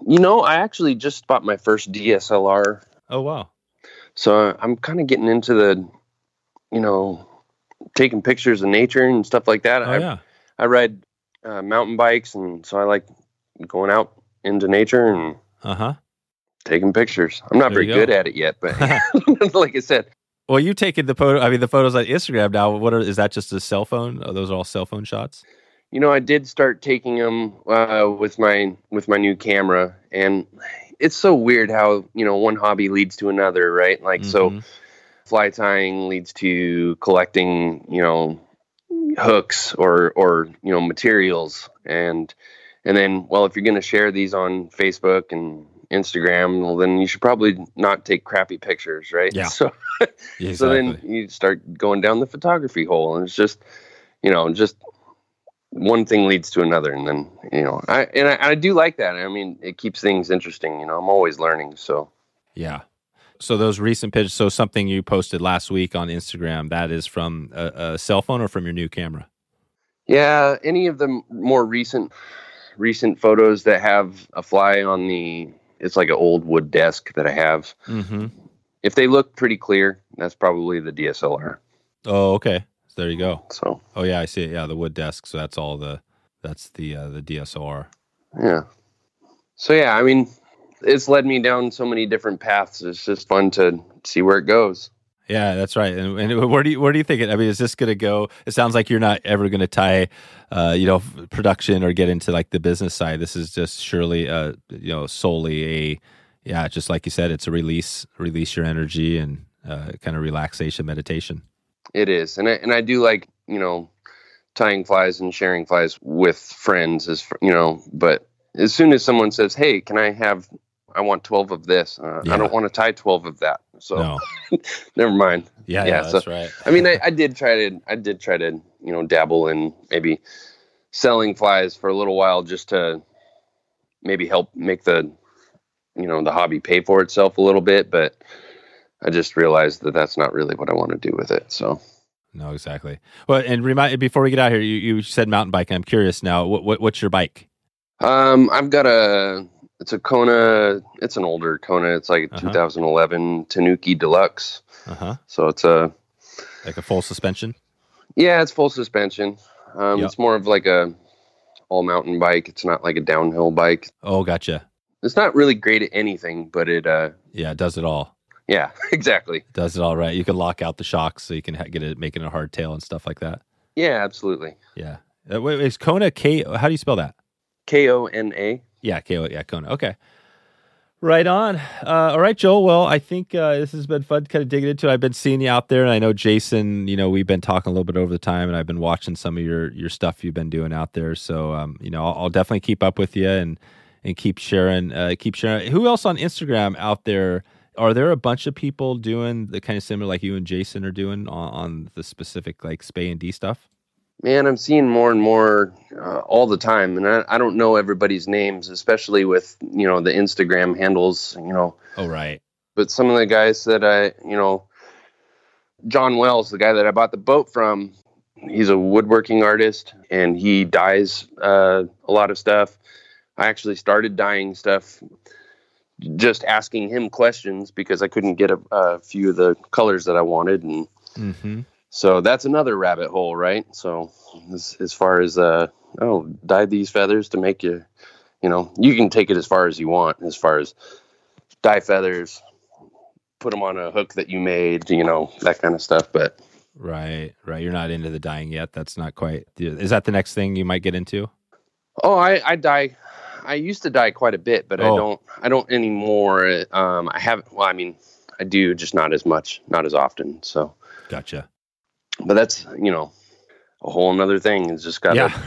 You know, I actually just bought my first D S L R. Oh, wow. So I'm kind of getting into the, you know, taking pictures of nature and stuff like that. Oh, I, yeah. I ride uh, mountain bikes, and so I like going out into nature and Uh-huh. taking pictures. I'm not There very you go. good at it yet, but like I said, Well, you taking the photo, I mean, the photos on Instagram now, what are, is that just a cell phone? Are those all cell phone shots? you know, I did start taking them uh, with my with my new camera, and it's so weird how, you know, one hobby leads to another, right? Like, so Mhm. fly tying leads to collecting, you know, hooks or or you know materials, and and then, well, if you're going to share these on Facebook and Instagram, well, then you should probably not take crappy pictures, right? Yeah. So Yeah, so then exactly. you start going down the photography hole, and it's just, you know, just one thing leads to another, and then, you know, I and I, I do like that. I mean, it keeps things interesting. You know, I'm always learning. So Yeah. So those recent pictures, so something you posted last week on Instagram, that is from a, a cell phone or from your new camera? yeah, any of the m- more recent recent photos that have a fly on the, it's like an old wood desk that I have. Mm-hmm. If they look pretty clear, that's probably the D S L R. Oh, okay. There you go. So Oh, yeah, I see it. Yeah, the wood desk. So that's all the, that's the uh, the D S L R. yeah. So yeah, I mean, it's led me down so many different paths. It's just fun to see where it goes. Yeah, that's right. And, and where do you where do you think it? I mean, is this going to go? It sounds like you're not ever going to tie, uh, you know, f- production or get into like the business side. This is just surely, uh, you know, solely a, yeah, just like you said, it's a release, release your energy and uh, kind of relaxation meditation. It is, and I, and I do like, you know, tying flies and sharing flies with friends, as fr- you know. But as soon as someone says, "Hey, can I have? I want twelve of this. Uh, Yeah. I don't want to tie twelve of that." So No, never mind. yeah, Yeah, yeah, so- that's right. I mean, I, I did try to, I did try to, you know, dabble in maybe selling flies for a little while, just to maybe help make the, you know, the hobby pay for itself a little bit. But I just realized that that's not really what I want to do with it. So. No, exactly. Well, and remind before we get out here, you, you said mountain bike. I'm curious now. What, what what's your bike? Um, I've got a, it's a Kona, it's an older Kona. It's like a Uh-huh. twenty eleven Tanuki Deluxe. Uh huh. So it's a, Like a full suspension. yeah, it's full suspension. Um, Yep. It's more of like a all mountain bike. It's not like a downhill bike. Oh, gotcha. It's not really great at anything, but it, uh, Yeah, it does it all. yeah, exactly. It does it all right. You can lock out the shocks, so you can ha- get it making a hardtail and stuff like that. Yeah, absolutely. Yeah. Uh, wait, is Kona K? How do you spell that? K O N A. Yeah, K O. Yeah, Kona. Okay. Right on. Uh, all right, Joel. Well, I think uh, this has been fun kind of digging into it. I've been seeing you out there, and I know Jason, you know, we've been talking a little bit over the time, and I've been watching some of your your stuff you've been doing out there. So, um, you know, I'll, I'll definitely keep up with you and and keep sharing, uh, keep sharing. Who else on Instagram out there? Are there a bunch of people doing the kind of similar like you and Jason are doing on, on the specific like spay and D stuff? Man, I'm seeing more and more uh, all the time, and I, I don't know everybody's names, especially with, you know, the Instagram handles, you know. Oh, right. But some of the guys that I, you know, John Wells, the guy that I bought the boat from, he's a woodworking artist, and he dyes uh, a lot of stuff. I actually started dyeing stuff just asking him questions because I couldn't get a, a few of the colors that I wanted, and Mm-hmm. so that's another rabbit hole, right? So as, as far as, uh, oh, dye these feathers to make you, you know, you can take it as far as you want, as far as dye feathers, put them on a hook that you made, you know, that kind of stuff. But Right, right. You're not into the dyeing yet. That's not quite. Is that the next thing you might get into? oh, I, I dye. I used to dye quite a bit, but I Oh. don't. I don't anymore. Um, I haven't. Well, I mean, I do, just not as much, not as often. So, Gotcha. but that's, you know, a whole nother thing. It's just got Yeah.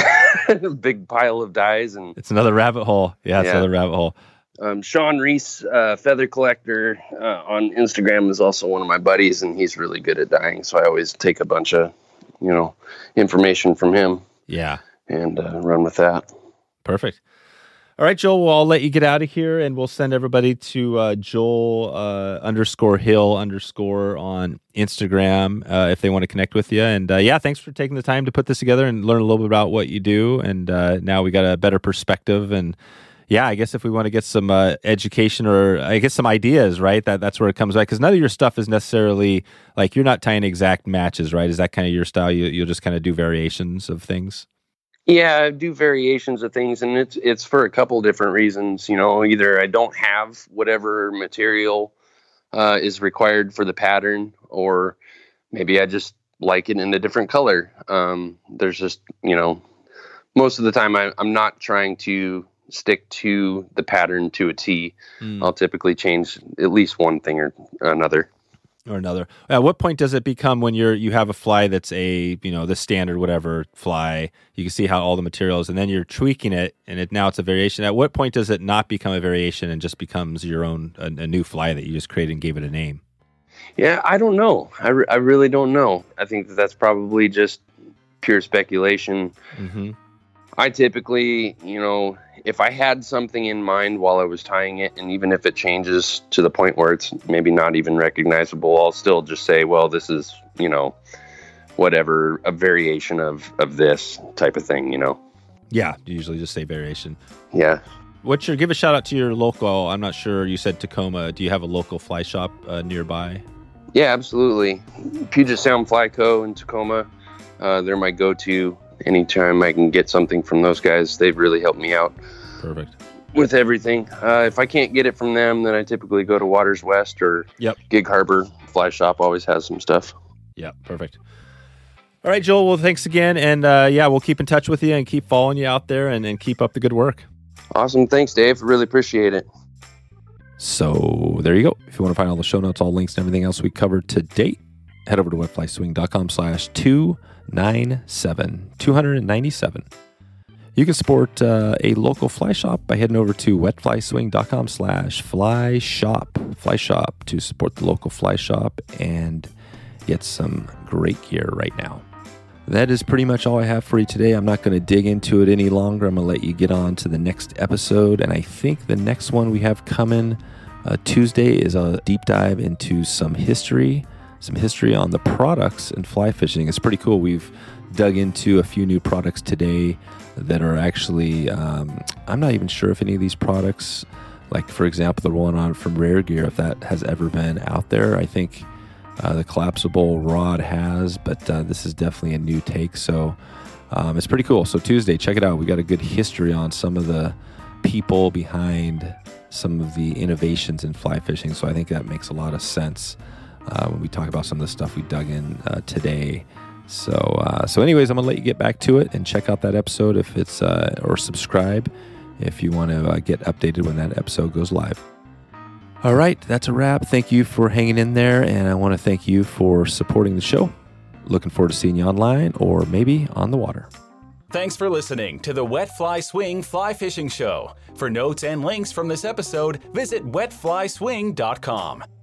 a big pile of dyes. And It's another rabbit hole. Yeah, it's Yeah. another rabbit hole. um, Sean Reese, uh, feather collector uh, on Instagram, is also one of my buddies, and he's really good at dyeing. So I always take a bunch of, you know, information from him Yeah. and uh, run with that. Perfect. All right, Joel, well, I'll let you get out of here, and we'll send everybody to uh, Joel uh, underscore Hill underscore on Instagram uh, if they want to connect with you. And uh, yeah, thanks for taking the time to put this together and learn a little bit about what you do. And uh, now we got a better perspective and, yeah, I guess if we want to get some uh, education or I guess some ideas, right? That that's where it comes back. Because none of your stuff is necessarily like you're not tying exact matches, right? Is that kind of your style? You you'll just kind of do variations of things. Yeah, I do variations of things, and it's it's for a couple different reasons. You know, either I don't have whatever material uh, is required for the pattern, or maybe I just like it in a different color. Um, there's just, you know, most of the time I, I'm not trying to stick to the pattern to a T. Mm. I'll typically change at least one thing or another. Or another. At what point does it become when you're you have a fly that's a, you know, the standard whatever fly, you can see how all the materials, and then you're tweaking it and it now it's a variation. At what point does it not become a variation and just becomes your own, a, a new fly that you just created and gave it a name? Yeah, I don't know. I, re- I really don't know. I think that that's probably just pure speculation. Mm-hmm. I typically, you know, if I had something in mind while I was tying it, and even if it changes to the point where it's maybe not even recognizable, I'll still just say, well, this is, you know, whatever, a variation of, of this type of thing, you know? Yeah, you usually just say variation. Yeah. What's your, give a shout out to your local, I'm not sure, you said Tacoma. Do you have a local fly shop uh, nearby? Yeah, absolutely. Puget Sound Fly Co. in Tacoma. Uh, they're my go-to. Anytime I can get something from those guys, they've really helped me out. Perfect. With everything. Uh, if I can't get it from them, then I typically go to Waters West or yep. Gig Harbor. Fly Shop always has some stuff. Yeah, perfect. All right, Joel. Well, thanks again. And uh, yeah, we'll keep in touch with you and keep following you out there and, and keep up the good work. Awesome. Thanks, Dave. Really appreciate it. So there you go. If you want to find all the show notes, all links, and everything else we covered to date, head over to wetflyswing.com slash 297, 297. You can support uh, a local fly shop by heading over to wetflyswing.com slash fly shop, fly shop to support the local fly shop and get some great gear right now. That is pretty much all I have for you today. I'm not going to dig into it any longer. I'm going to let you get on to the next episode. And I think the next one we have coming uh, Tuesday is a deep dive into some history, some history on the products in fly fishing. It's pretty cool. We've dug into a few new products today that are actually, um, I'm not even sure if any of these products, like for example, the one on from Rare Gear, if that has ever been out there. I think Uh, the collapsible rod has, but uh, this is definitely a new take. So um, it's pretty cool. So Tuesday, check it out. We got a good history on some of the people behind some of the innovations in fly fishing. So I think that makes a lot of sense uh, when we talk about some of the stuff we dug in uh, today. So, uh, so anyways, I'm gonna let you get back to it and check out that episode if it's uh, or subscribe if you want to uh, get updated when that episode goes live. All right, that's a wrap. Thank you for hanging in there, and I want to thank you for supporting the show. Looking forward to seeing you online or maybe on the water. Thanks for listening to the Wet Fly Swing Fly Fishing Show. For notes and links from this episode, visit wet fly swing dot com.